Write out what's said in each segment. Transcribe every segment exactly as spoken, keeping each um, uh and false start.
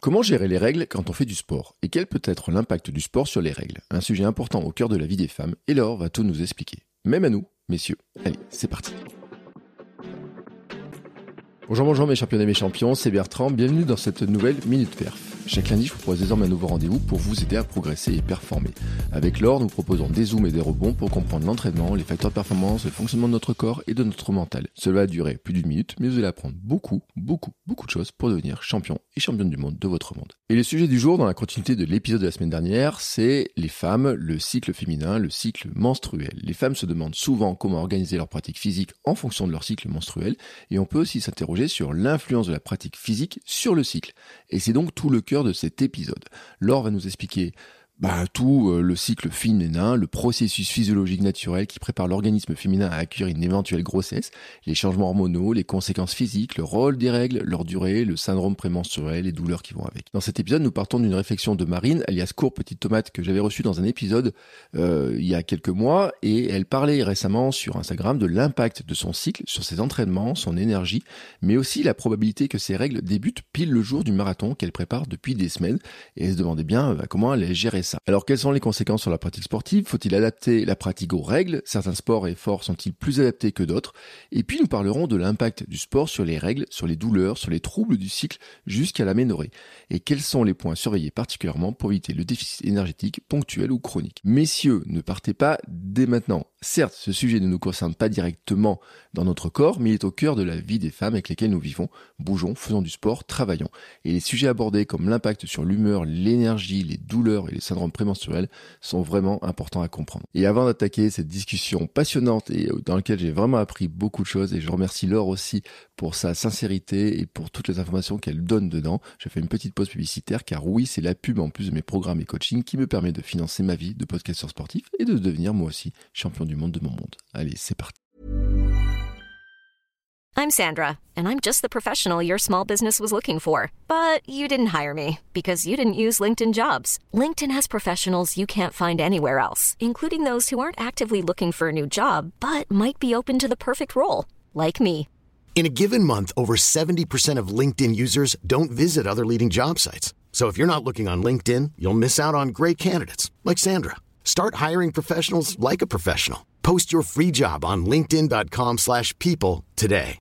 Comment gérer les règles quand on fait du sport? Et quel peut être l'impact du sport sur les règles? Un sujet important au cœur de la vie des femmes, et Laure va tout nous expliquer. Même à nous, messieurs. Allez, c'est parti. Bonjour, bonjour mes champions et mes champions, c'est Bertrand, bienvenue dans cette nouvelle Minute Perf. Chaque lundi, je vous propose désormais un nouveau rendez-vous pour vous aider à progresser et performer. Avec Laure, nous proposons des zooms et des rebonds pour comprendre l'entraînement, les facteurs de performance, le fonctionnement de notre corps et de notre mental. Cela va durer plus d'une minute, mais vous allez apprendre beaucoup, beaucoup, beaucoup de choses pour devenir champion et championne du monde de votre monde. Et le sujet du jour, dans la continuité de l'épisode de la semaine dernière, c'est les femmes, le cycle féminin, le cycle menstruel. Les femmes se demandent souvent comment organiser leur pratique physique en fonction de leur cycle menstruel, et on peut aussi s'interroger sur l'influence de la pratique physique sur le cycle. Et c'est donc tout le cœur de cet épisode. Laure va nous expliquer bah, tout euh, le cycle féminin, le processus physiologique naturel qui prépare l'organisme féminin à accueillir une éventuelle grossesse, les changements hormonaux, les conséquences physiques, le rôle des règles, leur durée, le syndrome prémenstruel, les douleurs qui vont avec. Dans cet épisode, nous partons d'une réflexion de Marine, alias Court Petite Tomate, que j'avais reçue dans un épisode euh, il y a quelques mois, et elle parlait récemment sur Instagram de l'impact de son cycle sur ses entraînements, son énergie, mais aussi la probabilité que ces règles débutent pile le jour du marathon qu'elle prépare depuis des semaines, et elle se demandait bien euh, comment elle allait gérer ça. Alors, quelles sont les conséquences sur la pratique sportive? Faut-il adapter la pratique aux règles? Certains sports et efforts sont-ils plus adaptés que d'autres? Et puis, nous parlerons de l'impact du sport sur les règles, sur les douleurs, sur les troubles du cycle jusqu'à l'aménorrhée. Et quels sont les points surveillés particulièrement pour éviter le déficit énergétique ponctuel ou chronique? Messieurs, ne partez pas dès maintenant. Certes, ce sujet ne nous concerne pas directement dans notre corps, mais il est au cœur de la vie des femmes avec lesquelles nous vivons, bougeons, faisons du sport, travaillons. Et les sujets abordés comme l'impact sur l'humeur, l'énergie, les douleurs et les syndromes prémenstruels sont vraiment importants à comprendre. Et avant d'attaquer cette discussion passionnante et dans laquelle j'ai vraiment appris beaucoup de choses, et je remercie Laure aussi pour sa sincérité et pour toutes les informations qu'elle donne dedans, je fais une petite pause publicitaire car oui, c'est la pub en plus de mes programmes et coaching qui me permet de financer ma vie de podcasteur sportif et de devenir moi aussi champion du monde de mon monde. Allez, c'est parti. I'm Sandra, and I'm just the professional your small business was looking for. But you didn't hire me because you didn't use LinkedIn Jobs. LinkedIn has professionals you can't find anywhere else, including those who aren't actively looking for a new job, but might be open to the perfect role, like me. In a given month, over seventy percent of LinkedIn users don't visit other leading job sites. So if you're not looking on LinkedIn, you'll miss out on great candidates like Sandra. Start hiring professionals like a professional. Post your free job on linkedin.com slash people today.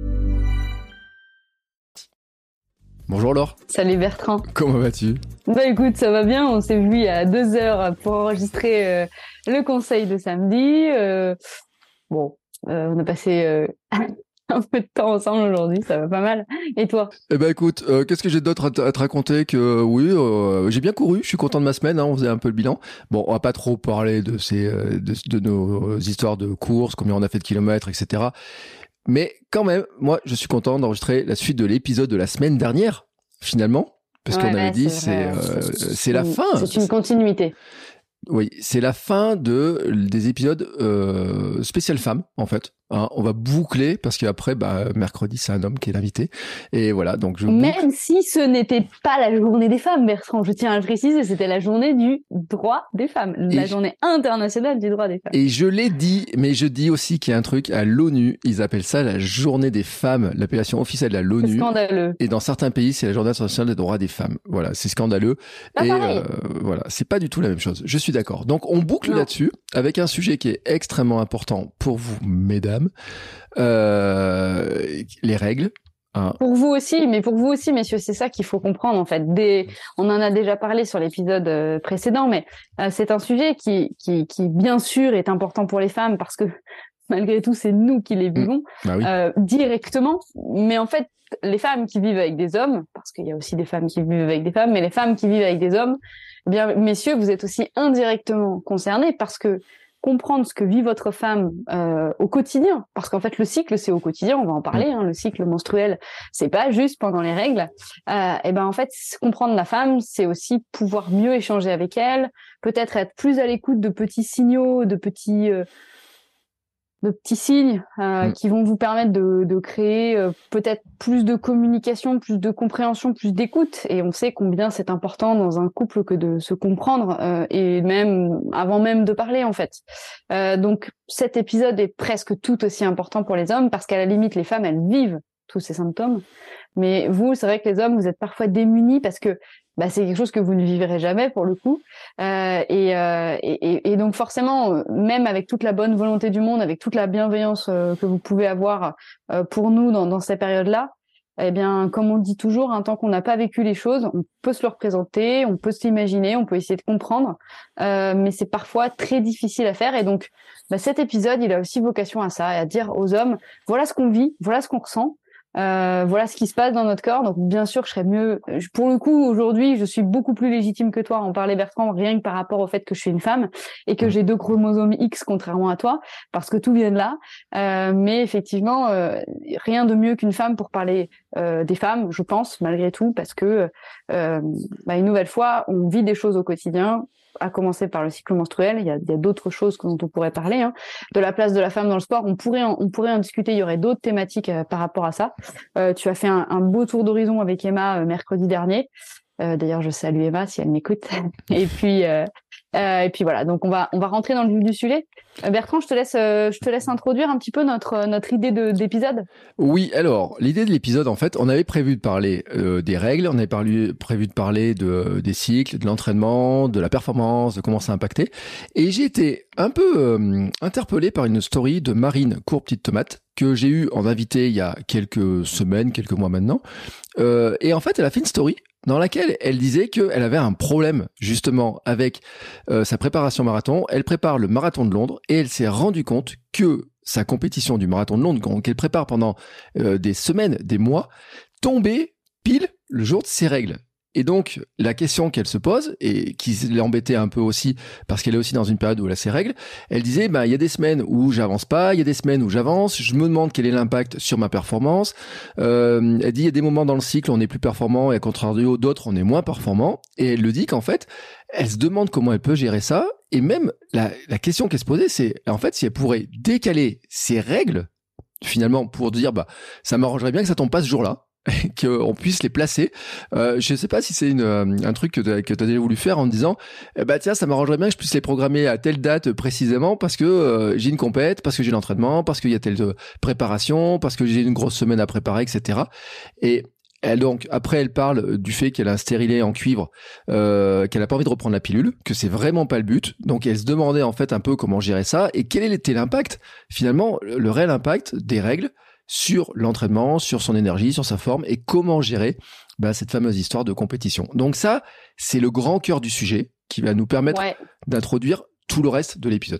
Bonjour Laure. Salut Bertrand. Comment vas-tu? Bah écoute, ça va bien. On s'est vu il y a deux heures pour enregistrer euh, le conseil de samedi. Euh, bon, euh, on a passé euh, un peu de temps ensemble aujourd'hui, ça va pas mal. Et toi? Eh ben écoute, euh, qu'est-ce que j'ai d'autre à, t- à te raconter que euh, oui, euh, j'ai bien couru, je suis content de ma semaine, hein, on faisait un peu le bilan. Bon, on va pas trop parler de ces euh, de, de nos histoires de courses, combien on a fait de kilomètres, et cetera. Mais quand même, moi, je suis content d'enregistrer la suite de l'épisode de la semaine dernière, finalement, parce ouais, qu'on avait dit c'est, c'est euh, c'est, c'est la fin. C'est une continuité. Oui, c'est la fin de des épisodes euh, spécial femmes en fait. Hein, on va boucler parce qu'après, bah, mercredi, c'est un homme qui est l'invité. Et voilà, donc je boucle. Même si ce n'était pas la journée des femmes, Bertrand, je tiens à le préciser, c'était la journée du droit des femmes, la et journée internationale du droit des femmes. Et je l'ai dit, mais je dis aussi qu'il y a un truc à l'ONU, ils appellent ça la journée des femmes, l'appellation officielle de la l'ONU. C'est scandaleux. Et dans certains pays, c'est la journée internationale des droits des femmes. Voilà, c'est scandaleux. Pas et pareil. Euh, voilà, c'est pas du tout la même chose. Je suis d'accord. Donc on boucle Non. là-dessus avec un sujet qui est extrêmement important pour vous, mesdames. Euh, les règles. Hein. Pour vous aussi, mais pour vous aussi, messieurs, c'est ça qu'il faut comprendre en fait. Des, on en a déjà parlé sur l'épisode euh, précédent, mais euh, c'est un sujet qui, qui, qui bien sûr est important pour les femmes parce que malgré tout, c'est nous qui les vivons mmh. bah oui. euh, directement. Mais en fait, les femmes qui vivent avec des hommes, parce qu'il y a aussi des femmes qui vivent avec des femmes, mais les femmes qui vivent avec des hommes, eh bien, messieurs, vous êtes aussi indirectement concernés parce que comprendre ce que vit votre femme euh, au quotidien, parce qu'en fait le cycle c'est au quotidien, on va en parler, hein, le cycle menstruel c'est pas juste pendant les règles, euh, et ben en fait comprendre la femme c'est aussi pouvoir mieux échanger avec elle, peut-être être plus à l'écoute de petits signaux, de petits euh, de petits signes euh, mmh. qui vont vous permettre de, de créer euh, peut-être plus de communication, plus de compréhension, plus d'écoute. Et on sait combien c'est important dans un couple que de se comprendre euh, et même avant même de parler en fait. Euh, donc cet épisode est presque tout aussi important pour les hommes parce qu'à la limite les femmes elles vivent tous ces symptômes. Mais vous, c'est vrai que les hommes, vous êtes parfois démunis parce que bah, c'est quelque chose que vous ne vivrez jamais pour le coup. Euh, et, euh, et, et donc forcément, même avec toute la bonne volonté du monde, avec toute la bienveillance euh, que vous pouvez avoir euh, pour nous dans, dans ces périodes-là, eh bien, comme on dit toujours, hein, tant qu'on n'a pas vécu les choses, on peut se le représenter, on peut s'imaginer, on peut essayer de comprendre, euh, mais c'est parfois très difficile à faire. Et donc, bah, cet épisode, il a aussi vocation à ça, à dire aux hommes, voilà ce qu'on vit, voilà ce qu'on ressent. Euh, voilà ce qui se passe dans notre corps. Donc bien sûr, je serais mieux. Pour le coup, aujourd'hui, je suis beaucoup plus légitime que toi à en parler, Bertrand, rien que par rapport au fait que je suis une femme et que j'ai deux chromosomes X contrairement à toi, parce que tout vient de là. Euh, mais effectivement, euh, rien de mieux qu'une femme pour parler euh, des femmes, je pense, malgré tout, parce que euh, bah, une nouvelle fois, on vit des choses au quotidien. À commencer par le cycle menstruel, il y a, il y a d'autres choses dont on pourrait parler, hein. De la place de la femme dans le sport, on pourrait en, on pourrait en discuter, il y aurait d'autres thématiques euh, par rapport à ça. Euh, tu as fait un, un beau tour d'horizon avec Emma euh, mercredi dernier. Euh, d'ailleurs, je salue Emma si elle m'écoute. Et puis, euh, euh, et puis voilà. Donc on va on va rentrer dans le vif du sujet. Euh, Bertrand, je te laisse euh, je te laisse introduire un petit peu notre notre idée de d'épisode. Oui, alors l'idée de l'épisode, en fait, on avait prévu de parler euh, des règles, on avait parlé, prévu de parler de des cycles, de l'entraînement, de la performance, de comment ça impactait. Et j'ai été un peu euh, interpellé par une story de Marine Court Petite Tomate que j'ai eu en invité il y a quelques semaines, quelques mois maintenant. Euh, et en fait, elle a fait une story dans laquelle elle disait qu'elle avait un problème justement avec euh, sa préparation marathon. Elle prépare le marathon de Londres et elle s'est rendue compte que sa compétition du marathon de Londres, qu'elle prépare pendant euh, des semaines, des mois, tombait pile le jour de ses règles. Et donc, la question qu'elle se pose, et qui l'embêtait un peu aussi, parce qu'elle est aussi dans une période où elle a ses règles, elle disait, bah, il y a des semaines où j'avance pas, il y a des semaines où j'avance, je me demande quel est l'impact sur ma performance. Euh, elle dit, il y a des moments dans le cycle où on est plus performant, et à contrario, d'autres, on est moins performant. Et elle le dit qu'en fait, elle se demande comment elle peut gérer ça. Et même, la, la question qu'elle se posait, c'est, en fait, si elle pourrait décaler ses règles, finalement, pour dire, bah, ça m'arrangerait bien que ça tombe pas ce jour-là, qu'on puisse les placer. Euh, je ne sais pas si c'est une, un truc que tu as déjà voulu faire en te disant eh bah tiens, ça m'arrangerait bien que je puisse les programmer à telle date précisément parce que euh, j'ai une compète, parce que j'ai l'entraînement, parce qu'il y a telle préparation, parce que j'ai une grosse semaine à préparer, et cetera. Et elle, donc, après, elle parle du fait qu'elle a un stérilet en cuivre, euh, qu'elle a pas envie de reprendre la pilule, que c'est vraiment pas le but. Donc, elle se demandait en fait un peu comment gérer ça et quel était l'impact, finalement, le réel impact des règles sur l'entraînement, sur son énergie, sur sa forme et comment gérer bah, cette fameuse histoire de compétition. Donc ça, c'est le grand cœur du sujet qui va nous permettre ouais. d'introduire tout le reste de l'épisode.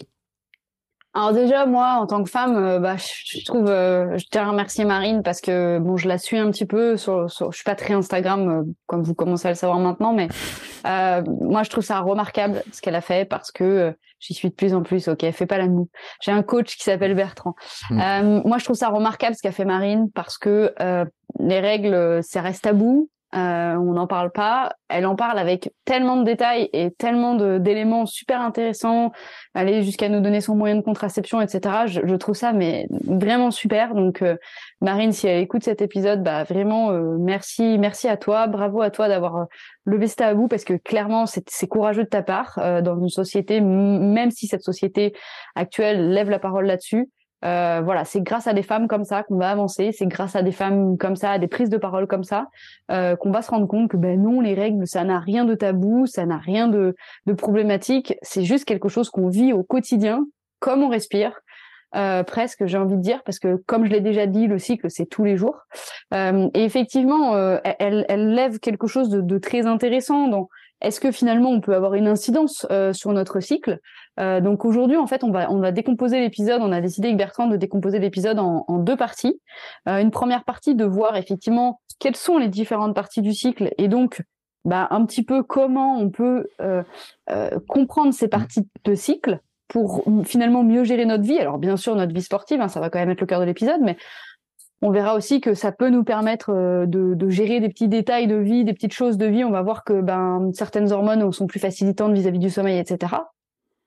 Alors déjà, moi, en tant que femme, euh, bah, je, je trouve, euh, je tiens à remercier Marine parce que bon, je la suis un petit peu sur, sur je suis pas très Instagram euh, comme vous commencez à le savoir maintenant, mais euh, moi, je trouve ça remarquable ce qu'elle a fait parce que euh, j'y suis de plus en plus. Ok, fais pas la moue. J'ai un coach qui s'appelle Bertrand. Mmh. Euh, moi, je trouve ça remarquable ce qu'a fait Marine parce que euh, les règles, ça reste tabou. Euh, on n'en parle pas. Elle en parle avec tellement de détails et tellement de, d'éléments super intéressants. Aller jusqu'à nous donner son moyen de contraception, et cetera. Je, je trouve ça mais vraiment super. Donc euh, Marine, si elle écoute cet épisode, bah vraiment euh, merci, merci à toi, bravo à toi d'avoir euh, levé ce tabou parce que clairement c'est, c'est courageux de ta part euh, dans une société, m- même si cette société actuelle lève la parole là-dessus. Euh, voilà, c'est grâce à des femmes comme ça qu'on va avancer, c'est grâce à des femmes comme ça, à des prises de parole comme ça, euh, qu'on va se rendre compte que ben non, les règles, ça n'a rien de tabou, ça n'a rien de, de problématique, c'est juste quelque chose qu'on vit au quotidien, comme on respire, euh, presque, j'ai envie de dire, parce que comme je l'ai déjà dit, le cycle, c'est tous les jours. Euh, et effectivement, euh, elle, elle lève quelque chose de, de très intéressant dans est-ce que finalement on peut avoir une incidence euh, sur notre cycle. Euh, donc aujourd'hui, en fait, on va on va décomposer l'épisode. On a décidé avec Bertrand de décomposer l'épisode en, en deux parties. Euh, une première partie de voir effectivement quelles sont les différentes parties du cycle et donc bah un petit peu comment on peut euh, euh, comprendre ces parties de cycle pour finalement mieux gérer notre vie. Alors bien sûr notre vie sportive, hein, ça va quand même être le cœur de l'épisode, mais on verra aussi que ça peut nous permettre de, de gérer des petits détails de vie, des petites choses de vie. On va voir que ben certaines hormones sont plus facilitantes vis-à-vis du sommeil, et cetera.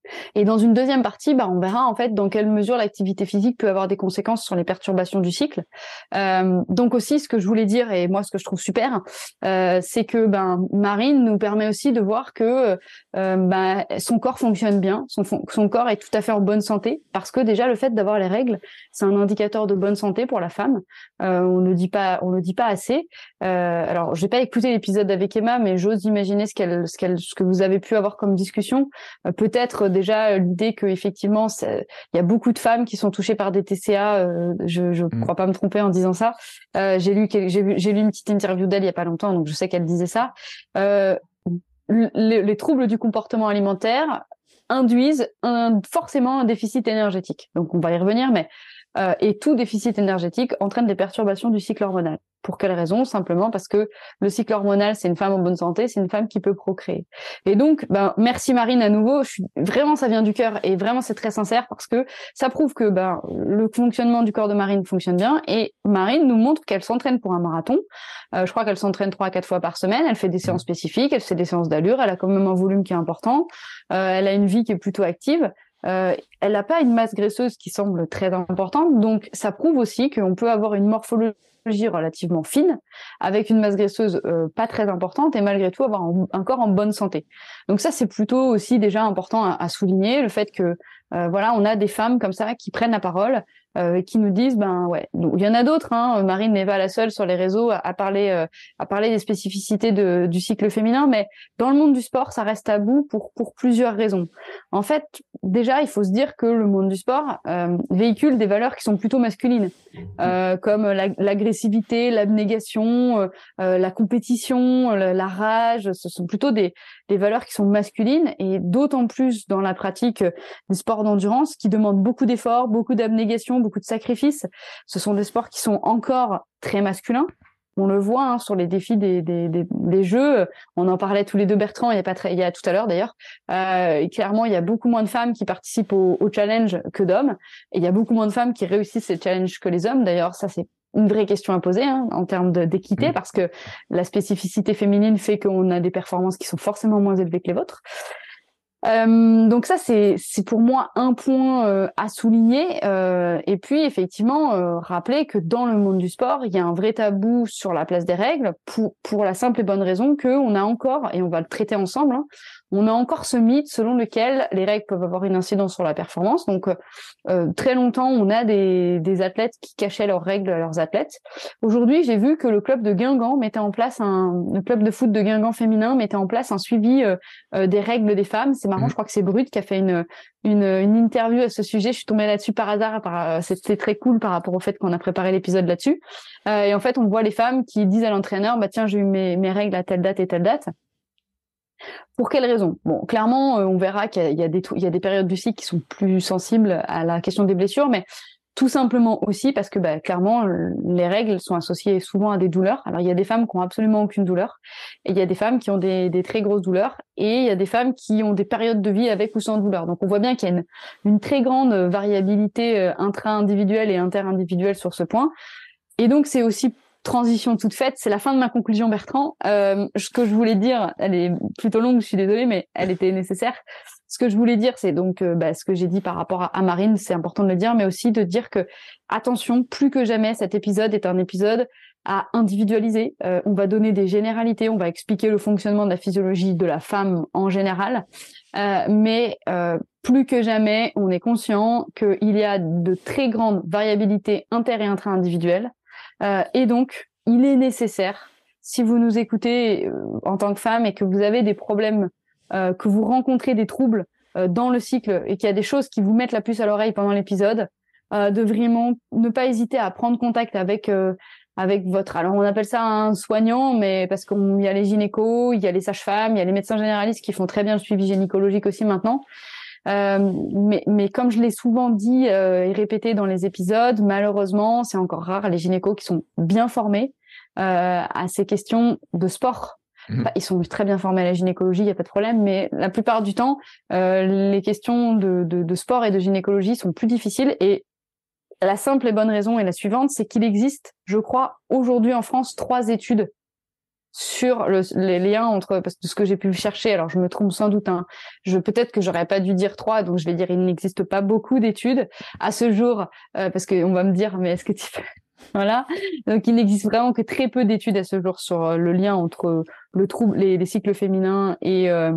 Et dans une deuxième partie, bah, on verra en fait dans quelle mesure l'activité physique peut avoir des conséquences sur les perturbations du cycle. Euh, donc aussi, ce que je voulais dire, et moi ce que je trouve super, euh, c'est que ben, Marine nous permet aussi de voir que euh, ben, son corps fonctionne bien, son, son corps est tout à fait en bonne santé, parce que déjà le fait d'avoir les règles, c'est un indicateur de bonne santé pour la femme. Euh, on ne dit pas, on le dit pas assez. Euh, alors, j'ai pas écouté l'épisode avec Emma, mais j'ose imaginer ce qu'elle, ce qu'elle, ce que vous avez pu avoir comme discussion. Euh, peut-être déjà l'idée que effectivement, il y a beaucoup de femmes qui sont touchées par des T C A. Euh, je, je mmh. crois pas me tromper en disant ça. Euh, j'ai lu, j'ai vu, j'ai lu une petite interview d'elle il y a pas longtemps, donc je sais qu'elle disait ça. Euh, les, les troubles du comportement alimentaire induisent un, forcément un déficit énergétique. Donc, on va y revenir, mais Euh, et tout déficit énergétique entraîne des perturbations du cycle hormonal. Pour quelle raison? Simplement parce que le cycle hormonal, c'est une femme en bonne santé, c'est une femme qui peut procréer. Et donc, ben, merci Marine à nouveau. Je suis, vraiment, ça vient du cœur et vraiment, c'est très sincère parce que ça prouve que ben, le fonctionnement du corps de Marine fonctionne bien et Marine nous montre qu'elle s'entraîne pour un marathon. Euh, je crois qu'elle s'entraîne trois à quatre fois par semaine. Elle fait des séances spécifiques, elle fait des séances d'allure. Elle a quand même un volume qui est important. Euh, elle a une vie qui est plutôt active. Euh, elle n'a pas une masse graisseuse qui semble très importante, donc ça prouve aussi qu'on peut avoir une morphologie relativement fine, avec une masse graisseuse euh, pas très importante, et malgré tout avoir un, un corps en bonne santé. Donc ça, c'est plutôt aussi déjà important à, à souligner, le fait que euh, voilà, on a des femmes comme ça qui prennent la parole, euh, et qui nous disent, ben ouais, donc, il y en a d'autres, hein, Marine n'est pas la seule sur les réseaux à, à parler, euh, à parler des spécificités de, du cycle féminin, mais dans le monde du sport, ça reste tabou pour pour plusieurs raisons. En fait, déjà, il faut se dire que le monde du sport euh, véhicule des valeurs qui sont plutôt masculines, euh, comme la, l'agressivité, l'abnégation, euh, euh, la compétition, la, la rage. Ce sont plutôt des, des valeurs qui sont masculines, et d'autant plus dans la pratique des sports d'endurance qui demandent beaucoup d'efforts, beaucoup d'abnégation, beaucoup de sacrifices. Ce sont des sports qui sont encore très masculins. On le voit hein, sur les défis des, des, des, des jeux. On en parlait tous les deux, Bertrand, il y a, pas très, il y a tout à l'heure d'ailleurs. Euh, clairement, il y a beaucoup moins de femmes qui participent au, au challenge que d'hommes. Et il y a beaucoup moins de femmes qui réussissent ces challenges que les hommes. D'ailleurs, ça, c'est une vraie question à poser hein, en termes de, d'équité, mmh. parce que la spécificité féminine fait qu'on a des performances qui sont forcément moins élevées que les vôtres. Euh, donc ça c'est c'est pour moi un point euh, à souligner euh, et puis effectivement euh, rappeler que dans le monde du sport il y a un vrai tabou sur la place des règles pour pour la simple et bonne raison que on a encore, et on va le traiter ensemble, hein, on a encore ce mythe selon lequel les règles peuvent avoir une incidence sur la performance. Donc euh, très longtemps on a des des athlètes qui cachaient leurs règles à leurs athlètes. Aujourd'hui j'ai vu que le club de Guingamp mettait en place un le club de foot de Guingamp féminin mettait en place un suivi euh, euh, des règles des femmes. C'est marrant, mmh. je crois que c'est Brut qui a fait une une une interview à ce sujet. Je suis tombée là-dessus par hasard, par, c'était très cool par rapport au fait qu'on a préparé l'épisode là-dessus. Euh, et en fait, on voit les femmes qui disent à l'entraîneur, bah tiens, j'ai eu mes mes règles à telle date et telle date. Pour quelles raisons? Bon, clairement, on verra qu'il y a, il y a des il y a des périodes du cycle qui sont plus sensibles à la question des blessures, mais tout simplement aussi parce que bah, clairement les règles sont associées souvent à des douleurs. Alors il y a des femmes qui ont absolument aucune douleur et il y a des femmes qui ont des, des très grosses douleurs, et il y a des femmes qui ont des périodes de vie avec ou sans douleur. Donc on voit bien qu'il y a une, une très grande variabilité intra-individuelle et inter-individuelle sur ce point. Et donc c'est aussi transition toute faite, c'est la fin de ma conclusion, Bertrand. Euh, ce que je voulais dire, elle est plutôt longue, je suis désolée, mais elle était nécessaire. Ce que je voulais dire, c'est donc euh, bah, ce que j'ai dit par rapport à, à Marine, c'est important de le dire, mais aussi de dire que, attention, plus que jamais, cet épisode est un épisode à individualiser. Euh, on va donner des généralités, on va expliquer le fonctionnement de la physiologie de la femme en général, euh, mais euh, plus que jamais, on est conscient qu'il y a de très grandes variabilités inter- et intra-individuelles, euh, et donc, il est nécessaire, si vous nous écoutez euh, en tant que femme et que vous avez des problèmes, Euh, que vous rencontrez des troubles euh, dans le cycle et qu'il y a des choses qui vous mettent la puce à l'oreille pendant l'épisode, euh, de vraiment ne pas hésiter à prendre contact avec euh, avec votre, alors on appelle ça un soignant, mais parce qu'il y a les gynécos, il y a les sages-femmes, il y a les médecins généralistes qui font très bien le suivi gynécologique aussi maintenant. Euh, mais, mais comme je l'ai souvent dit euh, et répété dans les épisodes, malheureusement, c'est encore rare les gynécos qui sont bien formés euh, à ces questions de sport. Enfin, ils sont très bien formés à la gynécologie, il n'y a pas de problème, mais la plupart du temps, euh, les questions de, de, de sport et de gynécologie sont plus difficiles. Et la simple et bonne raison est la suivante, c'est qu'il existe, je crois, aujourd'hui en France, trois études sur le, les liens entre, parce que ce que j'ai pu chercher, alors je me trompe sans doute, hein, je, peut-être que j'aurais pas dû dire trois, donc je vais dire il n'existe pas beaucoup d'études à ce jour, euh, parce qu'on va me dire, mais est-ce que tu peux... Voilà. Donc, il n'existe vraiment que très peu d'études à ce jour sur le lien entre le trouble, les, les cycles féminins et, euh,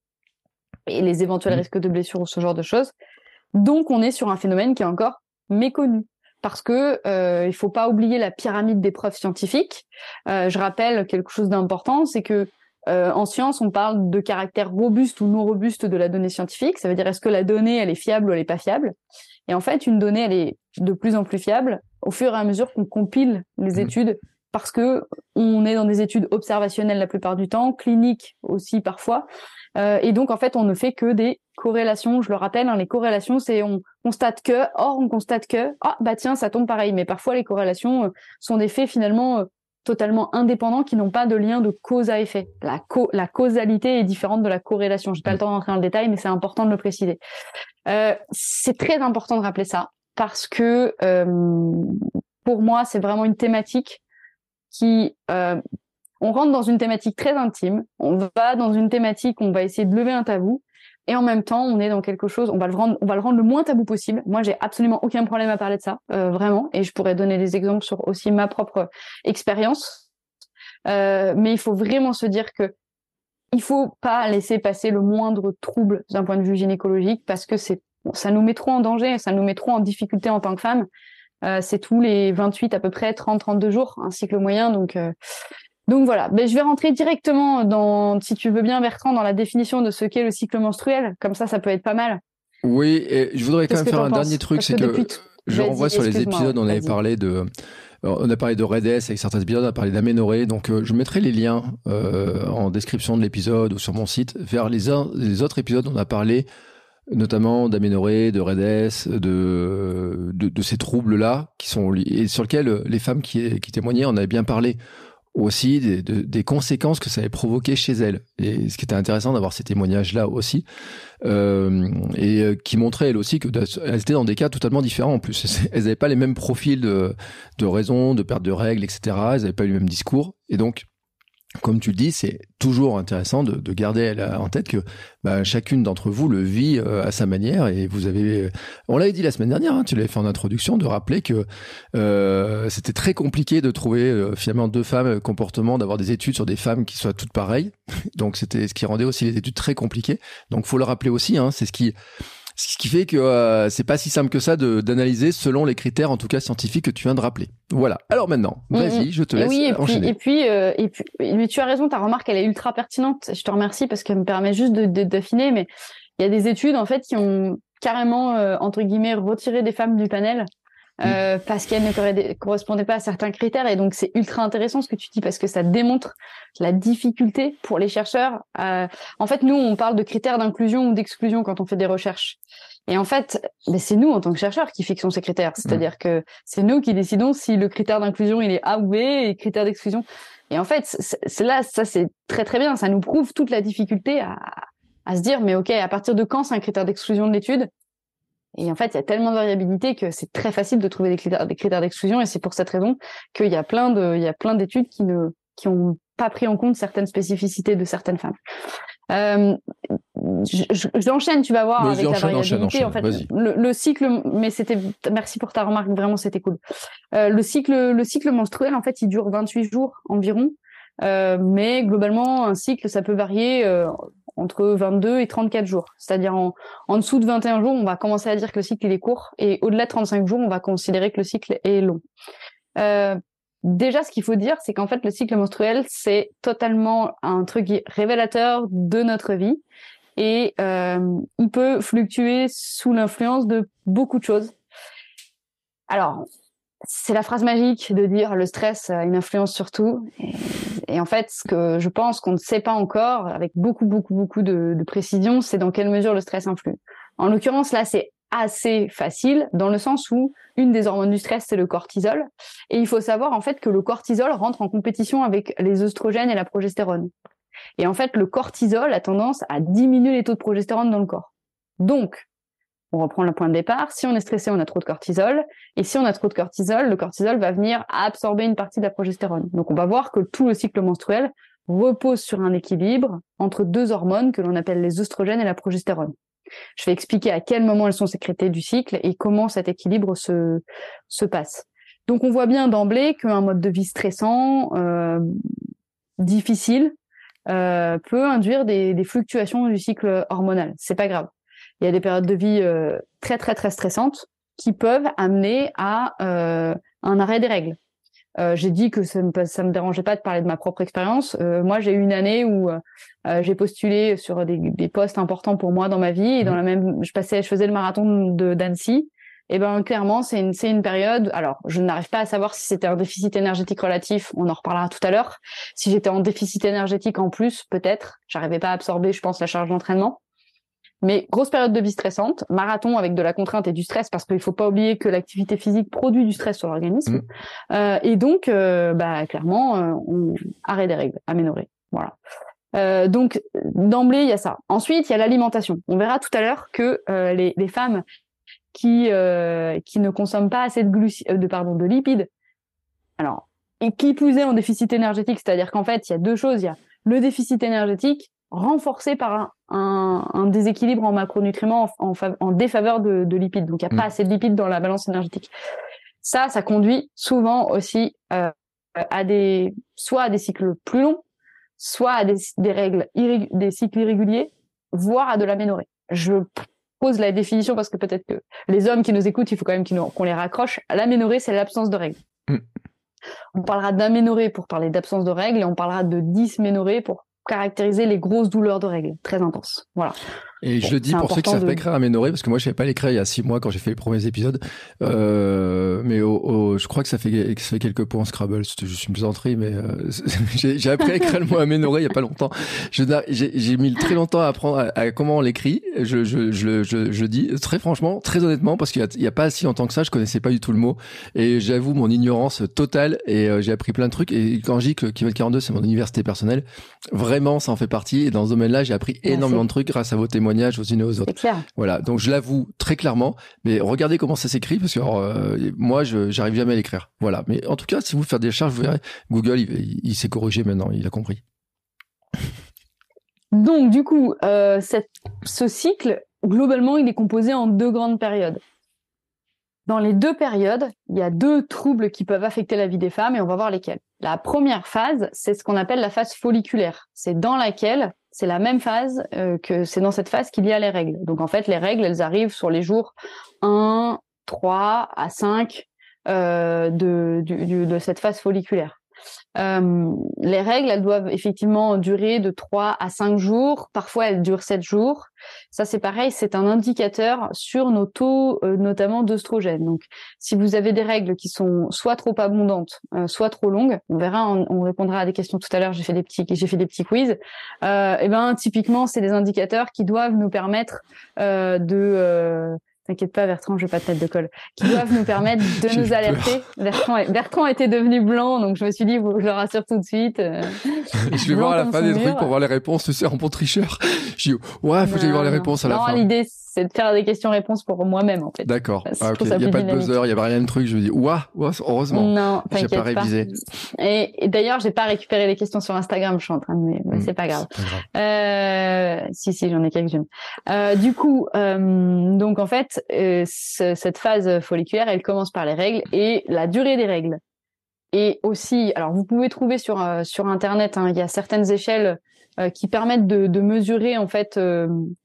et les éventuels risques de blessures ou ce genre de choses. Donc, on est sur un phénomène qui est encore méconnu. Parce que euh, il faut pas oublier la pyramide des preuves scientifiques. Euh, je rappelle quelque chose d'important, c'est que euh, en science, on parle de caractère robuste ou non robuste de la donnée scientifique. Ça veut dire est-ce que la donnée elle est fiable ou elle est pas fiable. Et en fait, une donnée elle est de plus en plus fiable au fur et à mesure qu'on compile les mmh. études, parce que on est dans des études observationnelles la plupart du temps, cliniques aussi parfois. Euh, et donc, en fait, on ne fait que des corrélations. Je le rappelle, hein, les corrélations, c'est on constate que, or on constate que, ah bah tiens, ça tombe pareil. Mais parfois, les corrélations euh, sont des faits finalement euh, totalement indépendants qui n'ont pas de lien de cause à effet. La, co- la causalité est différente de la corrélation. J'ai pas le temps d'entrer dans le détail, mais c'est important de le préciser. Euh, c'est très important de rappeler ça parce que euh, pour moi, c'est vraiment une thématique qui euh, on rentre dans une thématique très intime, on va dans une thématique où on va essayer de lever un tabou, et en même temps, on est dans quelque chose, on va le rendre, on va le rendre le moins tabou possible. Moi, j'ai absolument aucun problème à parler de ça, euh, vraiment, et je pourrais donner des exemples sur aussi ma propre expérience. Euh, mais il faut vraiment se dire que il faut pas laisser passer le moindre trouble d'un point de vue gynécologique, parce que c'est, bon, ça nous met trop en danger, ça nous met trop en difficulté en tant que femme. Euh, c'est tous les vingt-huit à peu près, trente, trente-deux jours, un cycle moyen, donc. Euh, Donc voilà, ben, je vais rentrer directement dans, si tu veux bien Bertrand, dans la définition de ce qu'est le cycle menstruel. Comme ça, ça peut être pas mal. Oui, et je voudrais quand même faire un dernier truc, c'est que, que je renvoie sur les épisodes, on avait parlé de, on a parlé de R E D S avec certains épisodes, on a parlé d'aménorrhée, donc euh, je mettrai les liens euh, en description de l'épisode ou sur mon site vers les, un, les autres épisodes. On a parlé notamment d'aménorrhée, de R E D S, de, de, de ces troubles-là qui sont et sur lesquels les femmes qui, qui témoignaient, on avait bien parlé. Aussi des, de, des conséquences que ça avait provoqué chez elles. Et ce qui était intéressant d'avoir ces témoignages-là aussi, euh, et euh, qui montraient elles aussi que elles étaient dans des cas totalement différents en plus. Elles n'avaient pas les mêmes profils de, de raison, de perte de règles, et cetera. Elles n'avaient pas eu le même discours. Et donc, comme tu le dis, c'est toujours intéressant de, de garder en tête que bah, chacune d'entre vous le vit euh, à sa manière. Et vous avez, on l'avait dit la semaine dernière, hein, tu l'avais fait en introduction, de rappeler que euh, c'était très compliqué de trouver euh, finalement deux femmes comportement, d'avoir des études sur des femmes qui soient toutes pareilles. Donc c'était ce qui rendait aussi les études très compliquées. Donc faut le rappeler aussi, hein, c'est ce qui Ce qui fait que euh, c'est pas si simple que ça de, d'analyser selon les critères, en tout cas scientifiques, que tu viens de rappeler. Voilà. Alors maintenant, vas-y, mmh. je te laisse oui, et enchaîner. Puis, et puis, euh, et puis, mais tu as raison, ta remarque, elle est ultra pertinente. Je te remercie parce qu'elle me permet juste de, de, d'affiner. Mais il y a des études en fait qui ont carrément euh, entre guillemets retiré des femmes du panel. Euh, mmh. Parce qu'elles ne correspondaient pas à certains critères, et donc c'est ultra intéressant ce que tu dis parce que ça démontre la difficulté pour les chercheurs. Euh, en fait, nous, on parle de critères d'inclusion ou d'exclusion quand on fait des recherches, et en fait, ben, c'est nous en tant que chercheurs qui fixons ces critères. C'est-à-dire mmh. que c'est nous qui décidons si le critère d'inclusion il est A ou B et le critère d'exclusion. Et en fait, c'est, c'est là, ça c'est très très bien. Ça nous prouve toute la difficulté à, à se dire, mais ok, à partir de quand c'est un critère d'exclusion de l'étude? Et en fait, il y a tellement de variabilité que c'est très facile de trouver des critères, des critères d'exclusion, et c'est pour cette raison qu'il y a plein de, il y a plein d'études qui ne, qui ont pas pris en compte certaines spécificités de certaines femmes. Euh, je, je, j'enchaîne, tu vas voir, vas-y, avec enchaîne, la variabilité. Enchaîne, en fait, enchaîne, le, le cycle, mais c'était, merci pour ta remarque, vraiment, c'était cool. Euh, le cycle, le cycle menstruel, en fait, il dure vingt-huit jours environ, euh, mais globalement, un cycle, ça peut varier, euh, entre vingt-deux et trente-quatre jours. C'est-à-dire en, en dessous de vingt et un jours, on va commencer à dire que le cycle il est court, et au-delà de trente-cinq jours, on va considérer que le cycle est long. Euh, déjà, ce qu'il faut dire, c'est qu'en fait, le cycle menstruel, c'est totalement un truc révélateur de notre vie, et euh, il peut fluctuer sous l'influence de beaucoup de choses. Alors, c'est la phrase magique de dire le stress a une influence sur tout. Et, et en fait, ce que je pense qu'on ne sait pas encore, avec beaucoup, beaucoup, beaucoup de, de précision, c'est dans quelle mesure le stress influe. En l'occurrence, là, c'est assez facile, dans le sens où une des hormones du stress, c'est le cortisol. Et il faut savoir, en fait, que le cortisol rentre en compétition avec les œstrogènes et la progestérone. Et en fait, le cortisol a tendance à diminuer les taux de progestérone dans le corps. Donc, on reprend le point de départ. Si on est stressé, on a trop de cortisol. Et si on a trop de cortisol, le cortisol va venir absorber une partie de la progestérone. Donc, on va voir que tout le cycle menstruel repose sur un équilibre entre deux hormones que l'on appelle les œstrogènes et la progestérone. Je vais expliquer à quel moment elles sont sécrétées du cycle et comment cet équilibre se, se passe. Donc, on voit bien d'emblée qu'un mode de vie stressant, euh, difficile, euh, peut induire des, des fluctuations du cycle hormonal. C'est pas grave. Il y a des périodes de vie euh, très, très, très stressantes qui peuvent amener à euh, un arrêt des règles. Euh, j'ai dit que ça me, ça me dérangeait pas de parler de ma propre expérience. Euh, moi, j'ai eu une année où euh, j'ai postulé sur des, des postes importants pour moi dans ma vie et dans la même, je passais, je faisais le marathon de d'Annecy. Et ben clairement, c'est une, c'est une période. Alors, je n'arrive pas à savoir si c'était un déficit énergétique relatif. On en reparlera tout à l'heure. Si j'étais en déficit énergétique en plus, peut-être. J'arrivais pas à absorber, je pense, la charge d'entraînement. Mais grosse période de vie stressante, marathon avec de la contrainte et du stress, parce qu'il faut pas oublier que l'activité physique produit du stress sur l'organisme. Mmh. Euh, et donc, euh, bah clairement, euh, on arrêt des règles, aménorrhée. Voilà. Euh, donc d'emblée, il y a ça. Ensuite, il y a l'alimentation. On verra tout à l'heure que euh, les, les femmes qui euh, qui ne consomment pas assez de glucides, de pardon, de lipides. Alors, et qui plus est en déficit énergétique, c'est-à-dire qu'en fait, il y a deux choses. Il y a le déficit énergétique renforcé par un, un, un déséquilibre en macronutriments en, en, en défaveur de, de lipides. Donc, il n'y a mmh. pas assez de lipides dans la balance énergétique. Ça, ça conduit souvent aussi euh, à des, soit à des cycles plus longs, soit à des, des règles, irrég- des cycles irréguliers, voire à de l'aménorrhée. Je pose la définition parce que peut-être que les hommes qui nous écoutent, il faut quand même qu'ils nous, qu'on les raccroche. L'aménorrhée, c'est l'absence de règles. Mmh. On parlera d'aménorrhée pour parler d'absence de règles et on parlera de dysménorrhée pour caractériser les grosses douleurs de règles très intenses. Voilà. Et bon, je le dis pour ceux qui savent de... pas écrire aménorrhée, parce que moi je savais pas l'écrire il y a six mois quand j'ai fait les premiers épisodes. Euh, mais au, au, je crois que ça fait, que ça fait quelques points en Scrabble. C'était juste une plaisanterie, mais euh, j'ai, j'ai appris à écrire le mot aménorrhée il y a pas longtemps. Je, j'ai, j'ai mis très longtemps à apprendre à, à comment on l'écrit. Je, je, je, je, je dis très franchement, très honnêtement, parce qu'il y a, il y a pas si longtemps que ça, je connaissais pas du tout le mot. Et j'avoue mon ignorance totale. Et euh, j'ai appris plein de trucs. Et quand je dis que Kilomètre quarante-deux c'est mon université personnelle, vraiment ça en fait partie. Et dans ce domaine-là, j'ai appris énormément Merci. de trucs grâce à vos témoignages aux unes et aux autres. C'est clair. Voilà, donc je l'avoue très clairement, mais regardez comment ça s'écrit parce que alors, euh, moi je j'arrive jamais à l'écrire. Voilà, mais en tout cas, si vous faites des recherches, vous verrez, Google il, il, il s'est corrigé maintenant, il a compris. Donc du coup, euh, cette, ce cycle globalement, il est composé en deux grandes périodes. Dans les deux périodes, il y a deux troubles qui peuvent affecter la vie des femmes et on va voir lesquels. La première phase, c'est ce qu'on appelle la phase folliculaire. C'est dans laquelle c'est la même phase euh, que c'est dans cette phase qu'il y a les règles. Donc en fait, les règles, elles arrivent sur les jours un, trois à cinq euh, de, du, du, de cette phase folliculaire. Euh, les règles, elles doivent effectivement durer de trois à cinq jours. Parfois, elles durent sept jours. Ça, c'est pareil, c'est un indicateur sur nos taux, euh, notamment d'œstrogène. Donc, si vous avez des règles qui sont soit trop abondantes, euh, soit trop longues, on verra, on, on répondra à des questions tout à l'heure. J'ai fait des petits, j'ai fait des petits quiz. Euh, et ben, typiquement, c'est des indicateurs qui doivent nous permettre euh, de euh, T'inquiète pas, Bertrand, je vais pas de tête de colle. Qui doivent nous permettre de nous alerter. Bertrand, Bertrand était devenu blanc, donc je me suis dit, je le rassure tout de suite. Euh, je vais voir à la fin des trucs pour voir les réponses, tu sais, en bon tricheur. Je dis, ouais, faut que j'aille voir les réponses à la non, fin. Non, l'idée, c'est de faire des questions-réponses pour moi-même, en fait. D'accord. Ah, okay. Il n'y a pas dynamique. de buzzer, il n'y a rien de truc. Je me dis, ouah, ouah, heureusement. Non, j'ai pas révisé. Pas. Et, et d'ailleurs, j'ai pas récupéré les questions sur Instagram. Je suis en train de, mais mmh, c'est pas grave. C'est pas grave. Euh, si, si, j'en ai quelques-unes. Euh, du coup, euh, donc en fait, euh, ce, cette phase folliculaire, elle commence par les règles et la durée des règles. Et aussi, alors vous pouvez trouver sur euh, sur Internet, hein, il y a certaines échelles euh, qui permettent de, de mesurer en fait. Euh,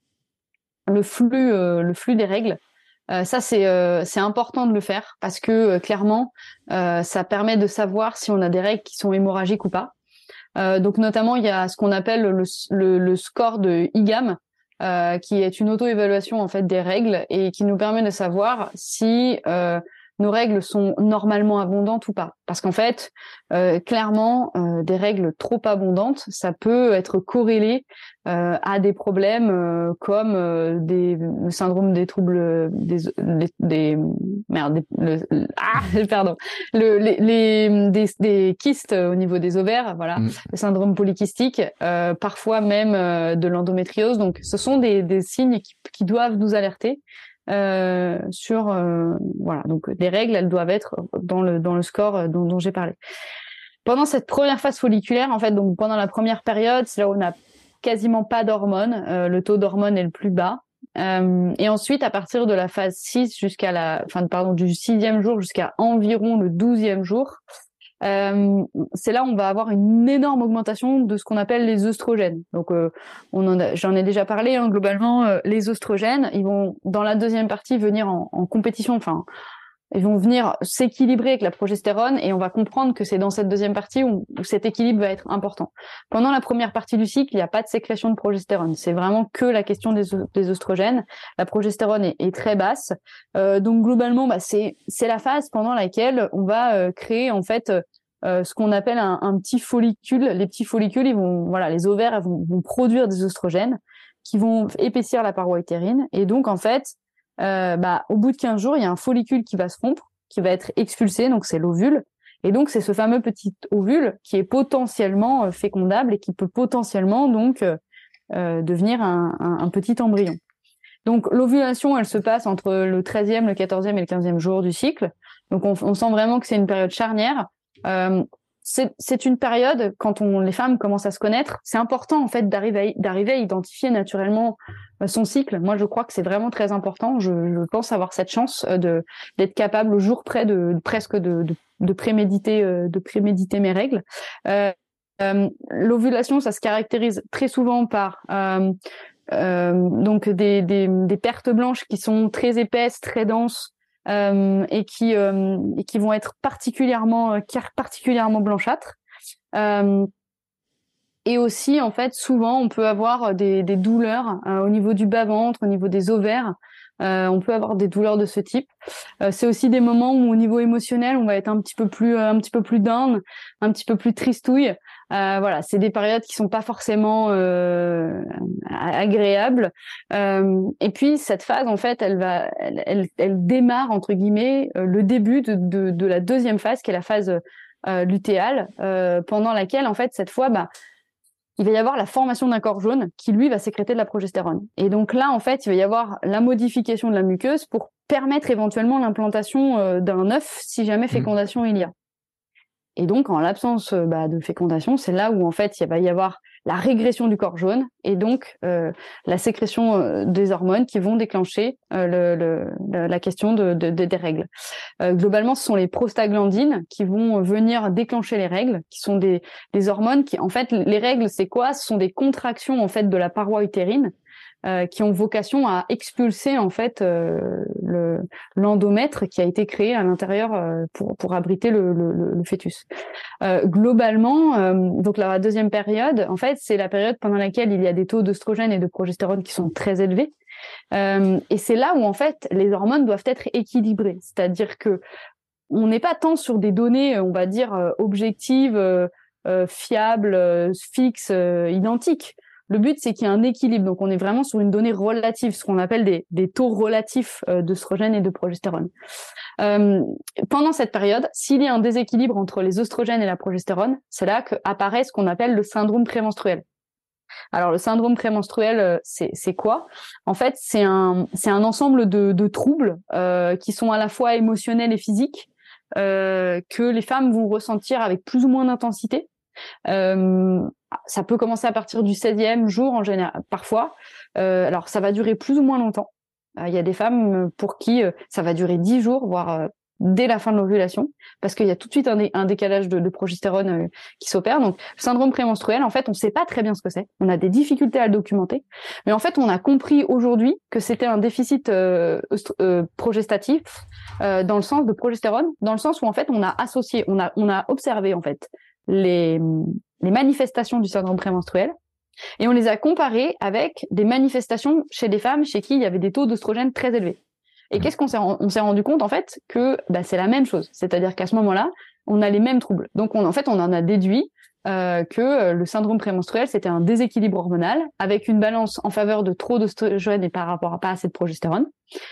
le flux euh, le flux des règles. Euh, ça c'est euh, c'est important de le faire parce que euh, clairement euh, ça permet de savoir si on a des règles qui sont hémorragiques ou pas. Euh, donc notamment il y a ce qu'on appelle le le, le score de I G A M euh, qui est une auto-évaluation en fait des règles et qui nous permet de savoir si euh, nos règles sont normalement abondantes ou pas. Parce qu'en fait, euh, clairement, euh, des règles trop abondantes, ça peut être corrélé euh, à des problèmes euh, comme euh, des, le syndrome des troubles des des, des merde des, le, ah pardon le, les, les des, des kystes au niveau des ovaires, voilà, mmh. le syndrome polykystique, euh, parfois même euh, de l'endométriose. Donc, ce sont des, des signes qui, qui doivent nous alerter. euh, sur euh, voilà. Donc les règles, elles doivent être dans le dans le score dont, dont j'ai parlé. Pendant cette première phase folliculaire, en fait, donc pendant la première période, c'est là où on n'a quasiment pas d'hormones. Euh, le taux d'hormones est le plus bas. Euh, et ensuite, à partir de la phase six jusqu'à la, enfin, pardon, du sixième jour jusqu'à environ le douzième jour, euh, c'est là où on va avoir une énorme augmentation de ce qu'on appelle les œstrogènes. Donc, euh, on en a, j'en ai déjà parlé, hein, globalement, euh, les œstrogènes, ils vont, dans la deuxième partie, venir en, en compétition, enfin, ils vont venir s'équilibrer avec la progestérone et on va comprendre que c'est dans cette deuxième partie où, où cet équilibre va être important. Pendant la première partie du cycle, il n'y a pas de sécrétion de progestérone. C'est vraiment que la question des, des œstrogènes. La progestérone est, est très basse. Euh, donc globalement, bah, c'est, c'est la phase pendant laquelle on va euh, créer en fait euh, ce qu'on appelle un, un petit follicule. Les petits follicules, ils vont, voilà, les ovaires vont, vont produire des œstrogènes qui vont épaissir la paroi utérine. Et donc en fait, Euh, bah, au bout de quinze jours, il y a un follicule qui va se rompre, qui va être expulsé, donc c'est l'ovule. Et donc, c'est ce fameux petit ovule qui est potentiellement euh, fécondable et qui peut potentiellement donc euh, euh, devenir un, un, un petit embryon. Donc, l'ovulation, elle se passe entre le treizième, le quatorzième et le quinzième jour du cycle. Donc, on, on sent vraiment que c'est une période charnière. Euh, c'est, c'est une période, quand on, les femmes commencent à se connaître, c'est important en fait d'arriver à, d'arriver à identifier naturellement son cycle. Moi, je crois que c'est vraiment très important. Je, je pense avoir cette chance de d'être capable au jour près de, de presque de, de, de préméditer de préméditer mes règles. Euh, euh, l'ovulation, ça se caractérise très souvent par euh, euh, donc des, des des pertes blanches qui sont très épaisses, très denses. Euh, et qui euh, et qui vont être particulièrement particulièrement blanchâtres. Euh, et aussi en fait souvent on peut avoir des, des douleurs euh, au niveau du bas-ventre, au niveau des ovaires. Euh, on peut avoir des douleurs de ce type. Euh, c'est aussi des moments où au niveau émotionnel on va être un petit peu plus un petit peu plus down, un petit peu plus tristouille. Euh, voilà, c'est des périodes qui sont pas forcément euh, agréables. Euh, et puis cette phase, en fait, elle va, elle, elle, elle démarre entre guillemets euh, le début de, de, de la deuxième phase, qui est la phase euh, lutéale, euh, pendant laquelle, en fait, cette fois, bah, il va y avoir la formation d'un corps jaune qui, lui, va sécréter de la progestérone. Et donc là, en fait, il va y avoir la modification de la muqueuse pour permettre éventuellement l'implantation euh, d'un œuf si jamais fécondation il y a. Et donc, en l'absence bah, de fécondation, c'est là où en fait il va y avoir la régression du corps jaune et donc euh, la sécrétion euh, des hormones qui vont déclencher euh, le, le, la question de, de, de, des règles. Euh, globalement, ce sont les prostaglandines qui vont venir déclencher les règles, qui sont des, des hormones qui, en fait, les règles, c'est quoi ? Ce sont des contractions en fait de la paroi utérine. Euh, qui ont vocation à expulser en fait euh, le, l'endomètre qui a été créé à l'intérieur euh, pour, pour abriter le, le, le fœtus. Euh, globalement, euh, donc la deuxième période, en fait, c'est la période pendant laquelle il y a des taux d'œstrogène et de progestérone qui sont très élevés. Euh, et c'est là où en fait les hormones doivent être équilibrées, c'est-à-dire que on n'est pas tant sur des données, on va dire objectives, euh, euh, fiables, euh, fixes, euh, identiques. Le but, c'est qu'il y ait un équilibre. Donc, on est vraiment sur une donnée relative, ce qu'on appelle des, des taux relatifs euh, d'œstrogène et de progestérone. Euh, pendant cette période, s'il y a un déséquilibre entre les œstrogènes et la progestérone, c'est là qu'apparaît ce qu'on appelle le syndrome prémenstruel. Alors, le syndrome prémenstruel, c'est, c'est quoi ? En fait, c'est un, c'est un ensemble de, de troubles euh, qui sont à la fois émotionnels et physiques euh, que les femmes vont ressentir avec plus ou moins d'intensité. Euh, ça peut commencer à partir du seizième jour en général, parfois. Euh, alors, ça va durer plus ou moins longtemps. Il euh, y a des femmes pour qui euh, ça va durer dix jours, voire euh, dès la fin de l'ovulation, parce qu'il y a tout de suite un, dé- un décalage de, de progestérone euh, qui s'opère. Donc, le syndrome prémenstruel, en fait, on ne sait pas très bien ce que c'est. On a des difficultés à le documenter. Mais en fait, on a compris aujourd'hui que c'était un déficit euh, euh, progestatif euh, dans le sens de progestérone, dans le sens où, en fait, on a associé, on a, on a observé, en fait, les, les manifestations du syndrome prémenstruel et on les a comparées avec des manifestations chez des femmes chez qui il y avait des taux d'œstrogène très élevés. Et qu'est-ce qu'on s'est, on s'est rendu compte en fait que bah, c'est la même chose, c'est-à-dire qu'à ce moment-là, on a les mêmes troubles. Donc on, en fait, on en a déduit euh, que le syndrome prémenstruel c'était un déséquilibre hormonal avec une balance en faveur de trop d'œstrogène et par rapport à pas assez de progestérone.